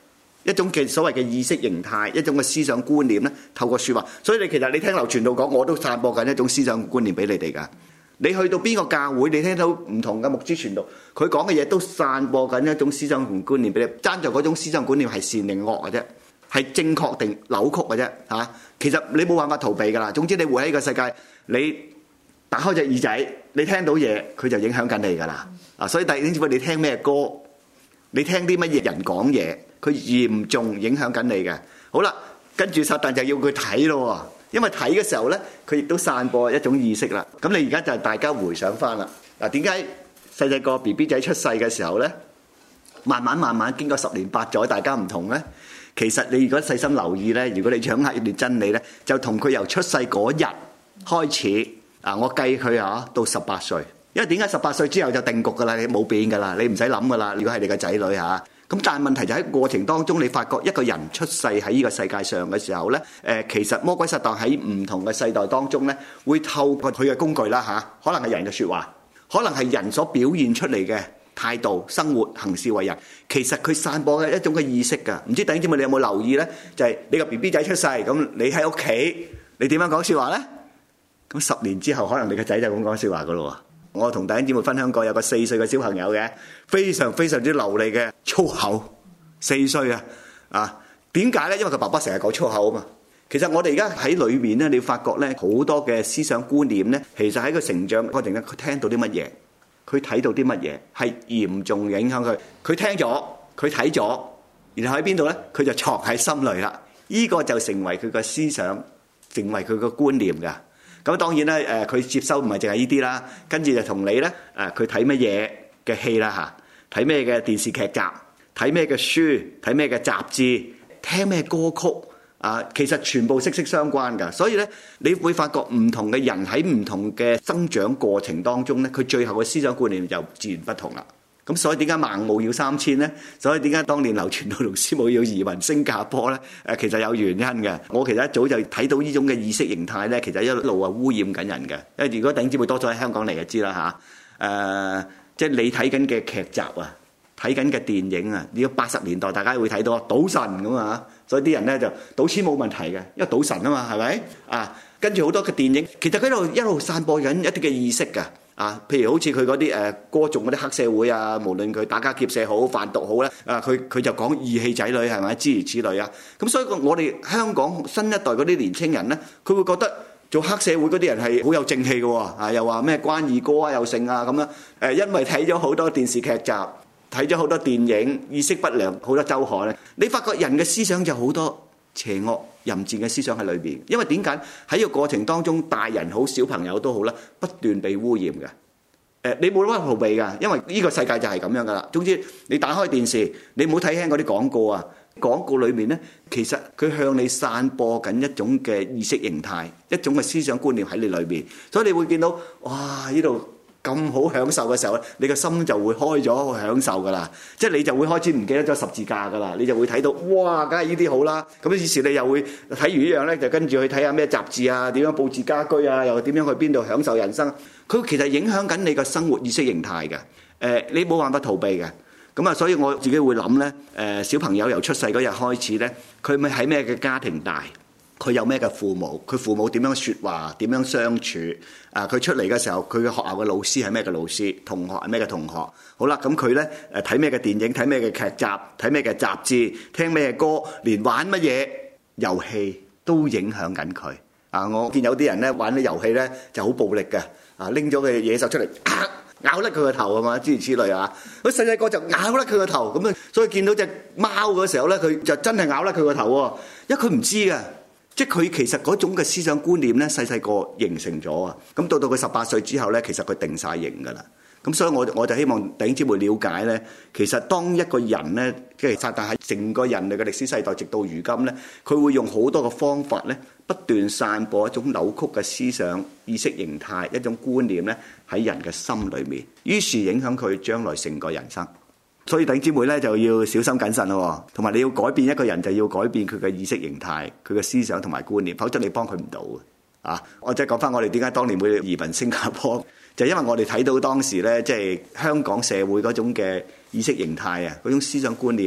一種嘅所謂嘅意識形態，一種嘅思想觀念咧，透過説話。所以其實你聽劉傳道講，我都散播緊一種思想觀念俾你哋㗎。你去到邊個教會，你聽到唔同嘅牧師傳道，佢講嘅嘢都散播緊一種思想同觀念俾你。爭在嗰種思想觀念係善定惡嘅啫，係正確定扭曲嘅啫嚇。其實你冇辦法逃避㗎啦。總之你活喺呢個世界，你打開隻耳仔，你聽到嘢，佢就影響緊你㗎啦。所以弟兄姊妹，你聽咩歌，你聽啲乜嘢人講嘢，佢嚴重影響緊你嘅。好啦，跟住撒旦就要佢睇咯，因為睇嘅時候咧，佢亦都散播一種意識啦。咁你而家就係大家回想翻啦。點解細個 BB 仔出世嘅時候咧，慢慢經過10年8載，大家唔同咧？其實你如果細心留意咧，如果你掌握一段真理咧，就同佢由出世嗰日開始我計佢到18歲。因為點解18歲之後就定局㗎啦？你冇變㗎啦，你唔使諗㗎啦。如果係你個仔女咁，但係問題就喺過程當中，你發覺一個人出世喺呢個世界上嘅時候咧，其實魔鬼撒旦喺唔同嘅世代當中咧，會透過佢嘅工具啦可能係人嘅説話，可能係人所表現出嚟嘅態度、生活、行事為人，其實佢散播嘅一種嘅意識㗎。唔知弟兄姊妹你有冇留意咧？就係你個 BB 仔出世，咁你喺屋企，你點樣講説話咧？咁10年之後，可能你個仔就咁講説話㗎咯喎。我同弟兄姊妹分享過，有個4歲嘅小朋友嘅，非常非常之流利嘅粗口，4歲點解咧？因為佢爸爸成日講粗口啊嘛。其實我哋而家喺裏面咧，你發覺咧好多嘅思想觀念咧，其實喺個成長過程咧，佢聽到啲乜嘢，佢睇到啲乜嘢，係嚴重影響佢。佢聽咗，佢睇咗，然後喺邊度咧？佢就藏喺心裏啦。呢個就成為佢個思想，成為佢個觀念㗎。咁當然咧，佢接收唔係淨係呢啲啦，跟住就同你咧，佢睇乜嘢嘅戲啦嚇，睇咩嘅電視劇集，睇咩嘅書，睇咩嘅雜誌，聽咩歌曲其實全部息息相關㗎。所以咧，你會發覺唔同嘅人喺唔同嘅生長過程當中咧，佢最後嘅思想觀念就自然不同啦。咁所以點解孟母要3000咧？所以點解當年劉傳道同師母要移民新加坡咧？其實有原因嘅。我其實一早就睇到呢種嘅意識形態咧，其實一路污染緊人嘅。因為如果弟兄姊妹多咗喺香港嚟就知啦即係你睇緊嘅劇集睇緊嘅電影呢個80年代大家會睇到賭神咁所以啲人咧就賭錢冇問題嘅，因為賭神啊嘛，係咪跟住好多嘅電影，其實佢度一路散播緊一啲嘅意識㗎。譬如好似佢嗰啲歌頌嗰啲黑社會無論佢打家劫舍好、販毒好咧，佢就講義氣仔女係咪？諸如此類咁所以我哋香港新一代嗰啲年青人咧，佢會覺得做黑社會嗰啲人係好有正氣嘅喎，又話咩關二哥又勝咁樣因為睇咗好多電視劇集，睇咗好多電影，意識不良好多周刊咧，你發覺人嘅思想就好多邪惡淫賤嘅思想喺裏邊。因為點解喺個過程當中，大人好小朋友都好啦，不斷被污染嘅。你冇得逃避㗎，因為呢個世界就係咁樣㗎啦。總之你打開電視，你唔好睇輕嗰啲廣告廣告裏面咧，其實佢向你散播緊一種嘅意識形態，一種嘅思想觀念喺你裏邊。所以你會見到哇，呢度咁好享受嘅時候咧，你個心就會開咗去享受㗎啦。即係你就會開始唔記得咗十字架㗎啦，你就會睇到哇，梗係呢啲好啦。咁於是你又會睇完呢樣咧，就跟住去睇下咩雜誌點樣佈置家居又點樣去邊度享受人生。佢其實影響緊你個生活意識形態嘅。你冇辦法逃避嘅。咁所以我自己會諗咧，小朋友由出世嗰日開始咧，佢咪喺咩嘅家庭大，佢有咩嘅父母，佢父母點樣説話，點樣相處，佢出嚟嘅時候，佢嘅學校嘅老師係咩嘅老師，同學係咩嘅同學。好啦，咁佢咧睇咩嘅電影，睇咩嘅劇集，睇咩嘅雜誌，聽咩歌，連玩乜嘢遊戲都影響緊佢。我見有啲人咧玩啲遊戲咧就好暴力嘅，拎咗嘅野獸出嚟。咬甩佢個頭嘛，諸如此類佢細個就咬甩佢個頭咁所以見到隻貓嗰時候咧，佢就真係咬甩佢個頭喎，因為佢唔知㗎，即係佢其實嗰種嘅思想觀念咧，細個形成咗咁到佢18歲之後咧，其實佢定晒型㗎啦。咁所以我就希望弟兄姊妹了解咧，其實當一個人咧，即係撒旦喺整個人類嘅歷史世代，直到如今咧，佢會用好多嘅方法咧，不斷散播一種扭曲嘅思想、意識形態、一種觀念咧喺人嘅心裏面，於是影響佢將來成個人生。所以弟兄姊妹咧就要小心謹慎咯，同埋你要改變一個人，就要改變佢嘅意識形態、佢嘅思想同埋觀念，否則你幫佢唔到我即係講翻我哋點解當年會移民新加坡，就因為我哋睇到當時咧，即係香港社會嗰種嘅意識形態嗰種思想觀念，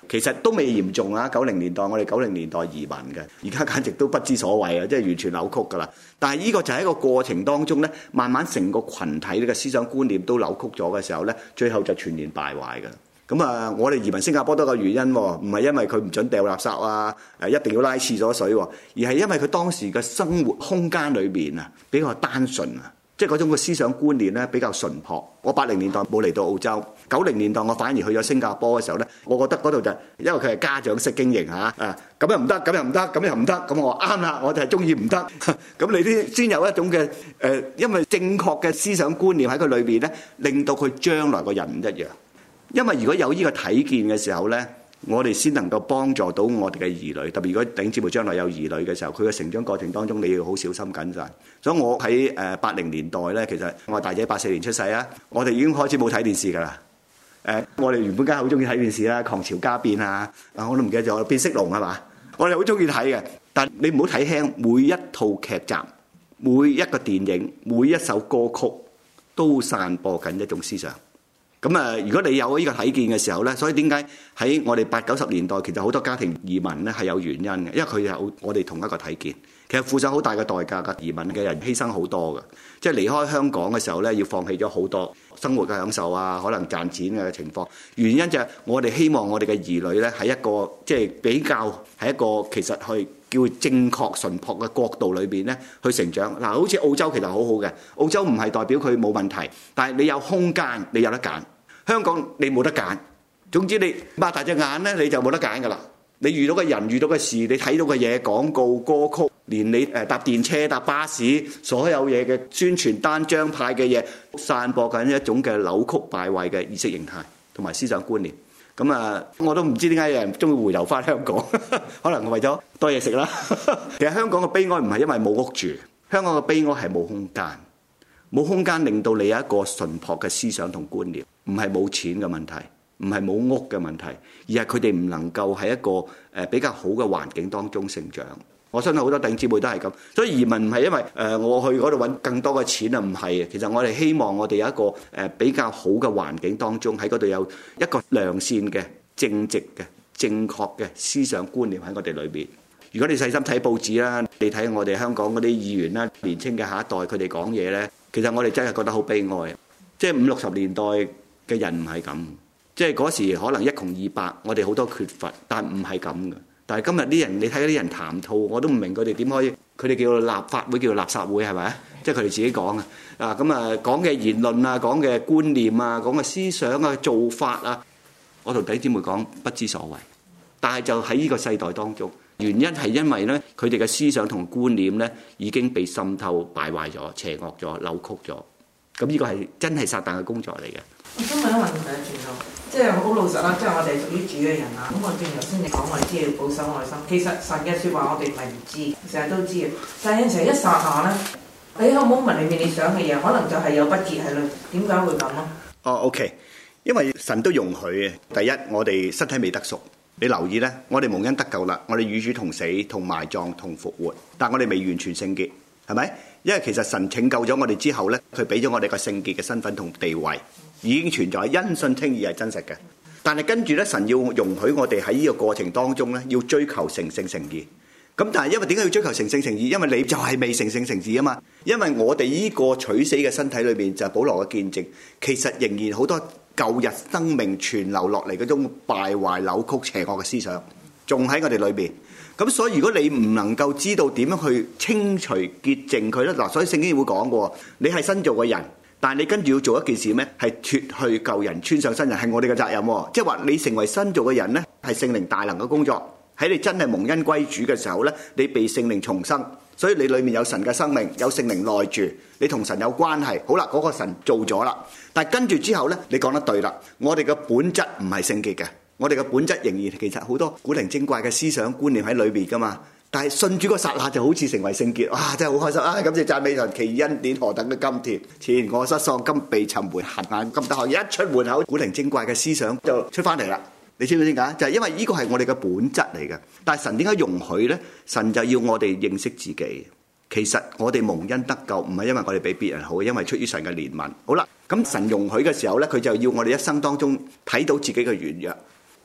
其實都未嚴重啊！90年代我哋90年代移民嘅，而家簡直都不知所謂啊！即係完全扭曲㗎啦。但係呢個就喺一個過程當中咧，慢慢成個群體呢個思想觀念都扭曲咗嘅時候咧，最後就全然敗壞㗎。咁啊，我哋移民新加坡都有個原因喎，唔係因為佢唔準掉垃圾啊，一定要拉廁所水喎，而係因為佢當時嘅生活空間裏面啊比較單純啊，即係嗰種嘅思想觀念咧比較純樸。我80年代冇嚟到澳洲，90年代我反而去咗新加坡嘅時候咧，我覺得嗰度就因為佢係家長式經營嚇，咁又唔得，咁又唔得，咁又唔得，咁我啱啦，我就係中意唔得。咁你啲先有一種嘅因為正確嘅思想觀念喺佢裏邊咧，令到佢將來個人唔一樣。因為如果有呢個睇見嘅時候呢，我哋先能夠幫助到我哋嘅兒女，特別如果弟兄姊妹將來有兒女嘅時候，佢嘅成長過程當中你要好小心謹慎。所以我喺80年代呢，其實我大姐84年出世啊，我哋已經開始冇睇電視㗎啦。我哋原本梗係好中意睇電視啦，《狂潮家變》啊，我都唔記得咗《變色龍》係嘛，我哋好中意睇嘅。但你唔好睇輕，每一套劇集、每一個電影、每一首歌曲都散播緊一種思想。咁啊，如果你有呢個睇見嘅時候咧，所以點解喺我哋80、90年代，其實好多家庭移民咧係有原因嘅，因為佢有我哋同一個睇見，其實付上好大嘅代價嘅，移民嘅人犧牲好多嘅，即係離開香港嘅時候咧，要放棄咗好多生活嘅享受啊，可能賺錢嘅情況。原因就係我哋希望我哋嘅兒女咧喺一個即係比較係一個其實去叫正確純樸嘅國度裏邊咧去成長。嗱，好似澳洲其實好好嘅，澳洲唔係代表佢冇問題，但係你有空間，你有得揀。香港你冇得揀，總之你擘大隻眼咧，你就冇得揀㗎啦。你遇到嘅人、遇到嘅事、你睇到嘅嘢、廣告、歌曲，連你搭電車、搭巴士，所有嘢嘅宣傳單張派嘅嘢，散播緊一種嘅扭曲敗壞嘅意識形態同埋思想觀念。咁啊，我都唔知點解有人中意回流翻香港，可能為咗多嘢食啦。其實香港嘅悲哀唔係因為冇屋住，香港嘅悲哀係冇空間。冇空間令到你有一個純樸嘅思想同觀念，唔係冇錢嘅問題，唔係冇屋嘅問題，而係佢哋唔能夠喺一個比較好嘅環境當中成長。我相信好多弟兄姊妹都係咁，所以移民唔係因為我去嗰度揾更多嘅錢啊，唔係啊。其實我哋希望我哋有一個比較好嘅環境當中，喺嗰度有一個良善嘅、正直嘅、正確嘅思想觀念喺我哋裏邊。如果你細心睇報紙啦，你睇我哋香港嗰啲議員啦、年青嘅下一代，佢哋講嘢咧，其實我哋真係覺得好悲哀。即係50、60年代嘅人唔係咁，即係嗰時可能一窮二白，我哋好多缺乏，但唔係咁嘅。但係今日啲人，你睇嗰啲人談吐，我都唔明佢哋點可以，佢哋叫立法會叫垃圾會係咪？即係佢哋自己講啊，咁啊講嘅言論啊，講嘅觀念啊，講嘅思想啊、做法啊，我同弟兄姊妹講不知所謂。但係就喺呢個世代當中。原因係因為咧，佢哋嘅思想同觀念咧已經被滲透、敗壞咗、邪惡咗、扭曲咗。咁呢個係真係撒旦嘅工作嚟嘅。 我想問一問傳道，即係好老實啦，即係我哋屬於主嘅人啊。咁我正如頭先你講，我哋知要保守內心。其實神嘅説話我哋唔係唔知，成日都知嘅。但係有時一剎那咧，喺個 moment 裏面你想嘅嘢，可能就係有不潔喺度。點解會咁啊？ OK， 因為神都容許嘅。第一，我哋身體未得贖。你留意咧，我哋蒙恩得救啦，我哋與主同死、同埋葬、同復活，但我哋未完全聖潔，係咪？因為其實神拯救咗我哋之後咧，佢俾咗我哋個聖潔嘅身份同地位，已經存在，因信稱義係真實嘅。但係跟住咧，神要容許我哋喺呢個過程當中咧，要追求成聖成義。咁但係因為點解要追求成聖成義？因為你就係未成聖成義啊嘛。因為我哋呢個取死嘅身體裏邊就係保羅嘅見證，其實仍然好多舊日生命傳流落嚟嗰種敗壞、扭曲、邪惡嘅思想，仲喺我哋裏邊。咁所以如果你唔能夠知道點樣去清除潔淨佢咧，嗱，所以聖經會講過，你係新造嘅人，但係你跟住要做一件事咩？係脫去舊人，穿上新人，係我哋嘅責任。即係話你成為新造嘅人咧，係聖靈大能嘅工作。喺你真係蒙恩歸主嘅時候咧，你被聖靈重生，所以你裏面有神嘅生命，有聖靈內住，你同神有關係。好啦，嗰個神做咗啦，但係跟住之後咧，你講得對啦，我哋嘅本質唔係聖潔嘅，我哋嘅本質仍然其實好多古靈精怪嘅思想觀念喺裏邊噶嘛。但係信主個剎那就好似成為聖潔，哇！真係好開心啊！感謝讚美神，其恩典何等嘅甘甜，前我失喪，今被尋回，行眼今得學，一出門口，古靈精怪嘅思想就出翻嚟啦。你知唔知點解？就係因為呢個係我哋嘅本質嚟嘅。但係神點解容許呢？神就要我哋認識自己。其實我哋蒙恩得救，唔係因為我哋比別人好，因為出於神嘅憐憫。好啦，咁神容許嘅時候呢，佢就要我哋一生當中睇到自己嘅軟弱，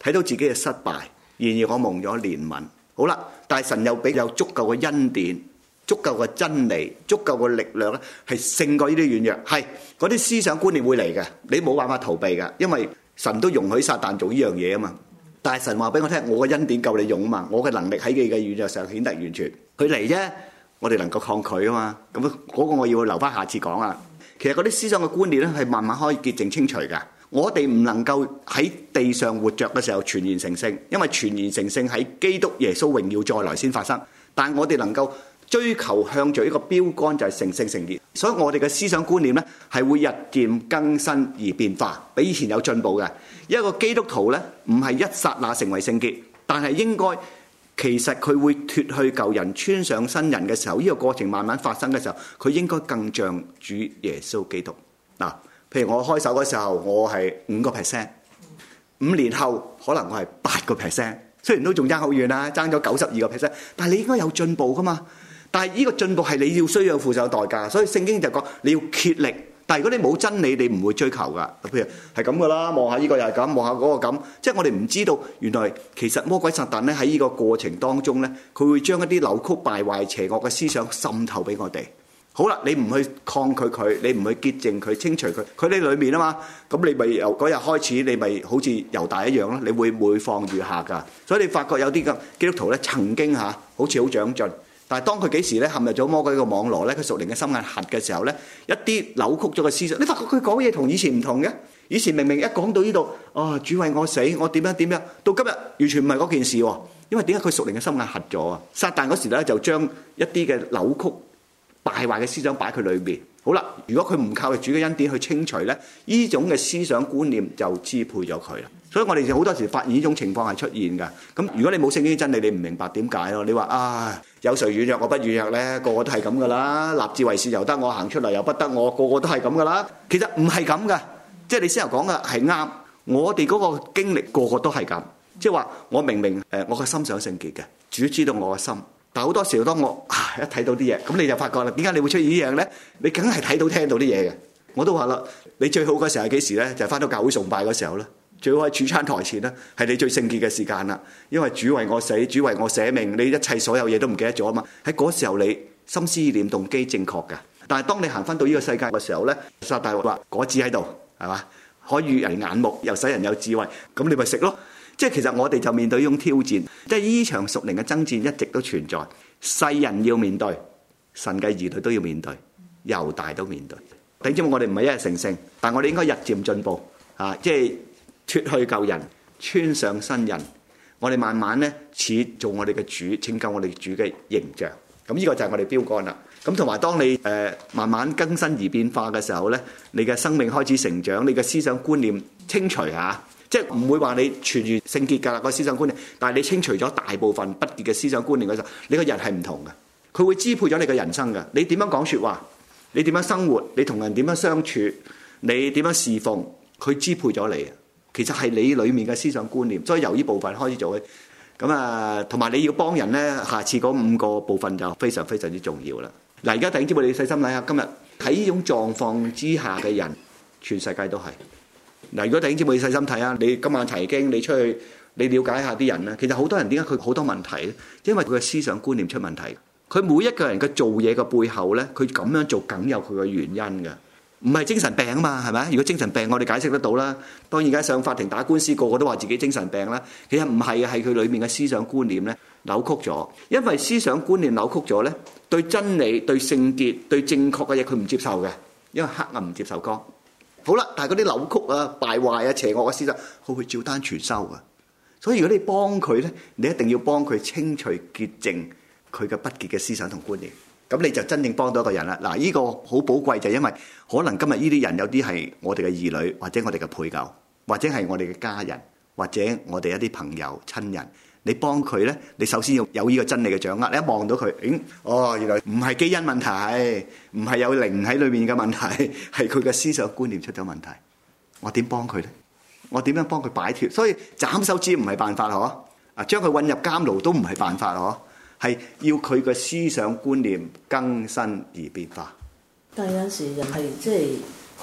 睇到自己嘅失敗，然而我蒙咗憐憫。好啦，但係神又俾有足夠嘅恩典、足夠嘅真理、足夠嘅力量咧，係勝過呢啲軟弱。係嗰啲思想觀念會嚟嘅，你冇辦法逃避嘅，因為神都容許撒旦做呢樣嘢啊嘛。但係神話俾我聽，我嘅恩典夠你用啊嘛，我嘅能力喺你嘅軟弱上顯得完全。佢嚟啫，我哋能夠抗拒啊嘛。咁嗰個我要留翻下次講啊。其實嗰啲思想嘅觀念咧，係慢慢可以潔淨清除㗎。我哋唔能夠喺地上活着嘅時候全然成聖，因為全然成聖喺基督耶穌榮耀再來先發生。但係我哋能夠追求向著一個標杆，就係成聖成義。所以我哋嘅思想觀念咧，係會日漸更新而變化，比以前有進步嘅。一個基督徒咧，唔係一剎那成為聖潔，但係應該其實佢會脫去舊人，穿上新人嘅時候，呢個過程慢慢發生嘅時候，佢應該更像主耶穌基督嗱。譬如我開手嗰時候，我係5%，5年後可能我係8%，雖然都仲爭好遠啦，爭咗92%，但係你應該有進步噶嘛。但係呢個進步係你要需要付上代價，所以聖經就講你要竭力。但係如果你冇真理，你唔會追求噶。譬如係咁噶啦，望下呢個又係咁，望下嗰個咁，即係我哋唔知道原來其實魔鬼撒旦咧喺呢個過程當中咧，佢會將一啲扭曲敗壞邪惡嘅思想滲透俾我哋。好啦，你唔去抗拒佢，你唔去潔淨佢、清除佢，佢喺裏面啊嘛，咁你咪由嗰日開始，你咪好似猶大一樣咯，你會每況愈下噶。所以你發覺有啲嘅基督徒咧，曾經好似好長進，但係當佢幾時咧陷入咗魔鬼嘅網絡咧，佢屬靈嘅心眼核嘅時候咧，一啲扭曲咗嘅思想，你發覺佢講嘢同以前唔同嘅。以前明明一講到呢度，主為我死，我點樣點樣，到今日完全唔係嗰件事喎。因為點解佢屬靈嘅心眼核咗啊？撒旦嗰時咧就將一啲嘅扭曲敗壞嘅思想擺佢裏面。好啦，如果佢唔靠主嘅恩典去清除咧，呢種嘅思想觀念就支配咗佢啦。所以我哋就好多時發現呢種情況係出現㗎。咁如果你冇聖經真理，你唔明白點解咯？你話有誰軟弱我不軟弱咧？個個都係咁噶啦，立志為善由得我，行出嚟又不得我，個個都係咁噶啦。其實唔係咁噶，即係你先頭講嘅係啱。我哋嗰個經歷個個都係咁，即係話我明明我個心想聖潔嘅，主知道我個心。但好多時候當我一睇到啲嘢，咁你就發覺啦，點解你會出現呢樣咧？你梗係睇到聽到啲嘢嘅。我都話啦，你最好嗰時係幾時咧？就係翻到教會崇拜嗰時候咧，最好喺主餐台前咧，係你最聖潔嘅時間啦。因為主為我死，主為我捨命，你一切所有嘢都唔記得咗啊嘛。喺嗰時候你心思意念動機正確嘅。但係當你行翻到呢個世界嘅時候咧，撒旦話果子喺度係嘛，可以悅人眼目，又使人有智慧，咁你咪食咯。即係其實我哋就面對呢種挑戰，即係呢場屬靈嘅爭戰一直都存在，世人要面對，神嘅兒女都要面對，猶大都面對。弟兄姊妹，我哋唔係一日成聖，但我哋應該日漸進步，即係脫去舊人，穿上新人。我哋慢慢咧似做我哋嘅主，拯救我哋主嘅形象。咁呢個就係我哋標杆啦。咁同埋當你慢慢更新而變化嘅時候咧，你嘅生命開始成長，你嘅思想觀念清除下。即係唔會話你全然聖潔㗎啦個思想觀念，但係你清除咗大部分不潔嘅思想觀念嘅時候，你個人係唔同嘅。佢會支配咗你嘅人生嘅。你點樣講説話，你點樣生活，你同人點樣相處，你點樣侍奉，佢支配咗你啊。其實係你裡面嘅思想觀念，所以由呢部分開始做嘅。咁同埋你要幫人咧，下次嗰5個部分就非常非常之重要啦。嗱，而家弟兄姊妹，你細心睇下，今日喺呢種狀況之下嘅人，全世界都係。嗱，如果弟兄姊妹細心睇下，你今晚提經，你出去你了解下啲人咧，其實好多人點解佢好多問題咧？因為佢嘅思想觀念出問題。佢每一個人嘅做嘢嘅背後咧，佢咁樣做梗有佢嘅原因嘅，唔係精神病啊嘛，係咪？如果精神病，我哋解釋得到啦。當然而家上法庭打官司，個個都話自己精神病啦。其實唔係嘅，係佢裏面嘅思想觀念咧扭曲咗。因為思想觀念扭曲咗咧，對真理、對聖潔、對正確嘅嘢佢唔接受嘅，因為黑暗唔接受光。好啦，但係嗰啲扭曲啊、敗壞啊、邪惡嘅思想，佢會照單全收嘅。所以如果你幫佢咧，你一定要幫佢清除潔淨佢嘅不潔嘅思想同觀念，咁你就真正幫到一個人啦。嗱，呢個好寶貴就係因為可能今日呢啲人有啲係我哋嘅兒女，或者我哋嘅配偶，或者係我哋嘅家人，或者我哋一啲朋友親人。你幫佢咧，你首先要有呢個真理嘅掌握。你一望到佢，原來唔係基因問題，唔係有靈喺裏面嘅問題，係佢嘅思想觀念出咗問題。我點幫佢咧？我點樣幫佢擺脫？所以斬手指唔係辦法嗬，將佢韞入監牢都唔係辦法嗬，係要佢嘅思想觀念更新而變化。 但係有陣時人係即係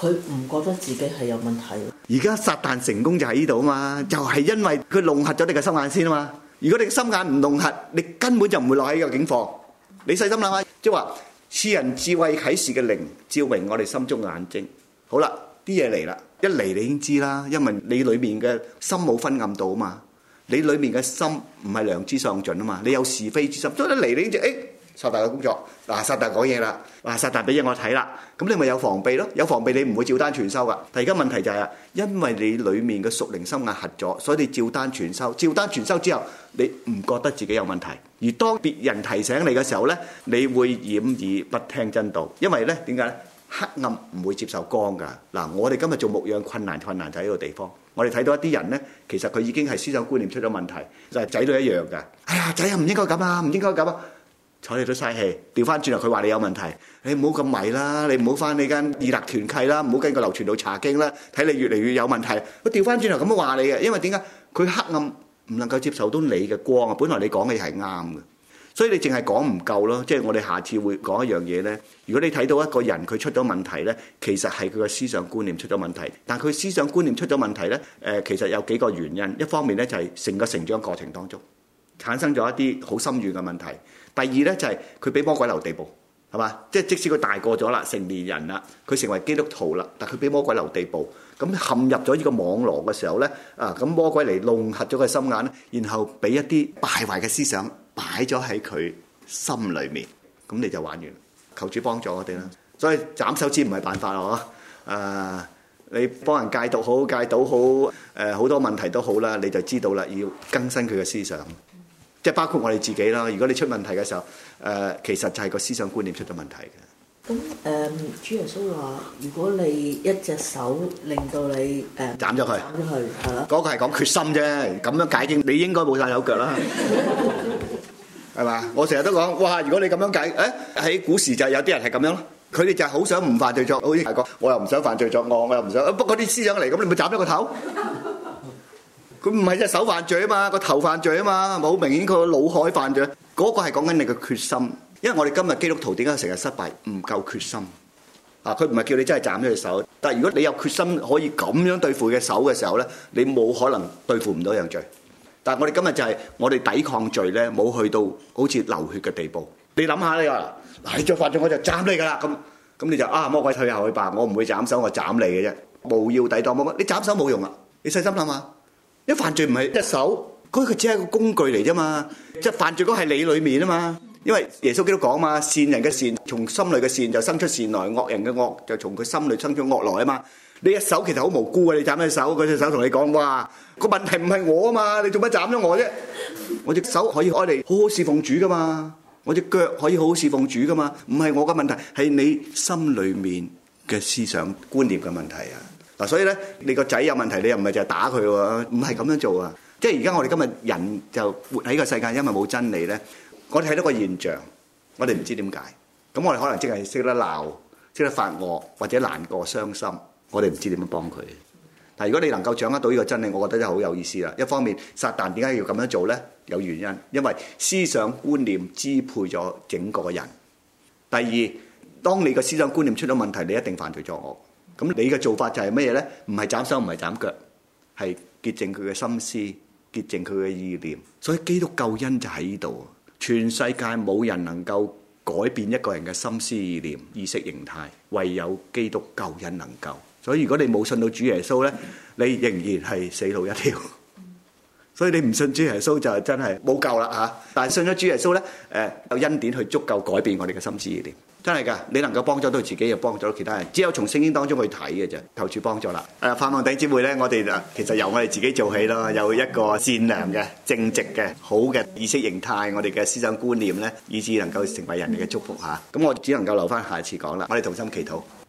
佢唔覺得自己係有問題。 而家撒旦成功就喺呢度啊嘛，就係因為佢弄瞎咗你嘅心眼先啊嘛。如果你嘅心眼唔弄瞎，你根本就唔會落喺呢個境況。你細心諗下，即係話賜人智慧啟示嘅靈，照明我哋心中嘅眼睛。好啦，啲嘢嚟啦，一嚟你已經知啦，因為你裏面嘅心冇昏暗度啊嘛，你裏面嘅心唔係良知上進啊嘛，你有是非之心，所以一嚟你就撒旦嘅工作，嗱撒旦講嘢啦，嗱撒旦俾嘢我睇啦，咁你咪有防備咯，有防備你唔會照單全收噶。但而家問題就係因為你裏面嘅屬靈心眼瞎咗，所以你照單全收，照單全收之後，你唔覺得自己有問題，而當別人提醒你嘅時候咧，你會掩耳不聽真道，因為咧點解咧？黑暗唔會接受光㗎。嗱，我哋今日做牧養困難就喺呢個地方。我哋睇到一啲人咧，其實佢已經係思想觀念出咗問題，就係仔都一樣㗎。哎呀，仔啊，唔應該咁啊，唔應該咁啊，睬你都嘥氣。調翻轉頭，佢話你有問題，你唔好咁迷啦，你唔好翻你間義勒團契啦，唔好跟個流傳道查經啦，睇你越嚟越有問題。佢調翻轉頭咁樣話你嘅，因為點解？佢黑暗唔能夠接受到你嘅光啊。本來你講嘅嘢係啱嘅。所以你淨係講唔夠咯，即係我哋下次會講一樣嘢呢。如果你睇到一個人佢出咗問題呢，其實係佢嘅思想觀念出咗問題。但佢思想觀念出咗問題呢，其實有幾個原因。一方面呢，就係成個成長過程當中產生咗一啲好深遠嘅問題。第二呢，就係佢俾魔鬼留地步，係嘛？即使佢大個咗啦，成年人啦，佢成為基督徒啦，但佢俾魔鬼留地步，咁陷入咗呢個網絡嘅時候呢，咁魔鬼嚟弄瞎咗佢心眼，然後俾一啲敗壞嘅思想擺咗喺佢心裏面，咁你就玩完。求主幫助我哋啦。所以斬手指唔係辦法咯，你幫人戒毒好，戒賭好，好多問題都好啦，你就知道啦，要更新佢嘅思想，即係包括我哋自己啦。如果你出問題嘅時候，其實就係個思想觀念出咗問題嘅。 咁主耶穌話：如果你一隻手令到你斬咗佢， 係啦， 嗰個係講決心啫。咁樣解經，你應該冇晒手腳啦。係嘛？我成日都講，哇！如果你咁樣解，喺古時就有啲人係咁樣咯。佢哋就係好想唔犯罪作，好似大哥，我又唔想犯罪作惡，我又唔想。不過啲思想嚟，咁你咪斬咗個頭。佢唔係隻手犯罪啊嘛，個頭犯罪啊嘛，好明顯佢腦海犯罪。嗰個係講緊你嘅決心。因為我哋今日基督徒點解成日失敗？唔夠決心。佢唔係叫你真係斬咗隻手，但係如果你有決心可以咁樣對付嘅手嘅時候咧，你冇可能對付唔到樣罪。但係我哋今日就係我哋抵抗罪咧，冇去到好似流血嘅地步。你諗下你話，你再犯罪我就斬你㗎啦，咁你就魔鬼退後去吧，我唔會斬手，我斬你嘅啫。無要抵擋魔鬼，你斬手冇用啊！你細心諗下，因為犯罪唔係隻手，佢只係一個工具嚟啫嘛。即係犯罪嗰係你裏面啊嘛。因為耶穌基督講嘛，善人嘅善從心裏嘅善就生出善來，惡人嘅惡就從佢心裏生出惡來啊嘛。你隻手其實好無辜嘅，你斬隻手，嗰隻手同你講：哇，個問題唔係我啊嘛，你做乜斬咗我啫？我隻手可以愛嚟好好侍奉主噶嘛，我隻腳可以好好侍奉主噶嘛，唔係我嘅問題，係你心裏面嘅思想觀念嘅問題啊！嗱，所以咧，你個仔有問題，你又唔係就係打佢喎，唔係咁樣做啊！即係而家我哋今日人就活喺個世界，因為冇真理咧，我哋睇到個現象，我哋唔知點解，咁我哋可能即係識得鬧、識得發惡或者難過、傷心。我哋唔知點樣幫佢，但係如果你能夠掌握到呢個真理，我覺得真係好有意思啦。一方面，撒旦點解要咁樣做呢？有原因，因為思想觀念支配咗整個人。第二，當你個思想觀念出咗問題，你一定犯罪作惡。咁你嘅做法就係乜嘢呢？唔係斬手，唔係斬腳，係潔淨佢嘅心思，潔淨佢嘅意念。所以基督救恩就喺呢度，全世界冇人能夠改變一個人嘅心思意念、意識形態，唯有基督救恩能夠。所以如果你冇信到主耶穌呢，你仍然係死路一條。所以你唔信主耶穌就真係冇救啦嚇。但係信咗主耶穌呢，有恩典去足夠改變我哋嘅心思意念，真係㗎。你能夠幫助到自己，又幫助到其他人，只有從聖經當中去睇嘅啫。求主幫助啦。盼望弟兄姊妹呢，我哋其實由我哋自己做起咯，有一個善良嘅、正直嘅、好嘅意識形態，我哋嘅思想觀念呢，以致能夠成為人哋嘅祝福嚇。咁我只能夠留翻下次講啦。我哋同心祈禱。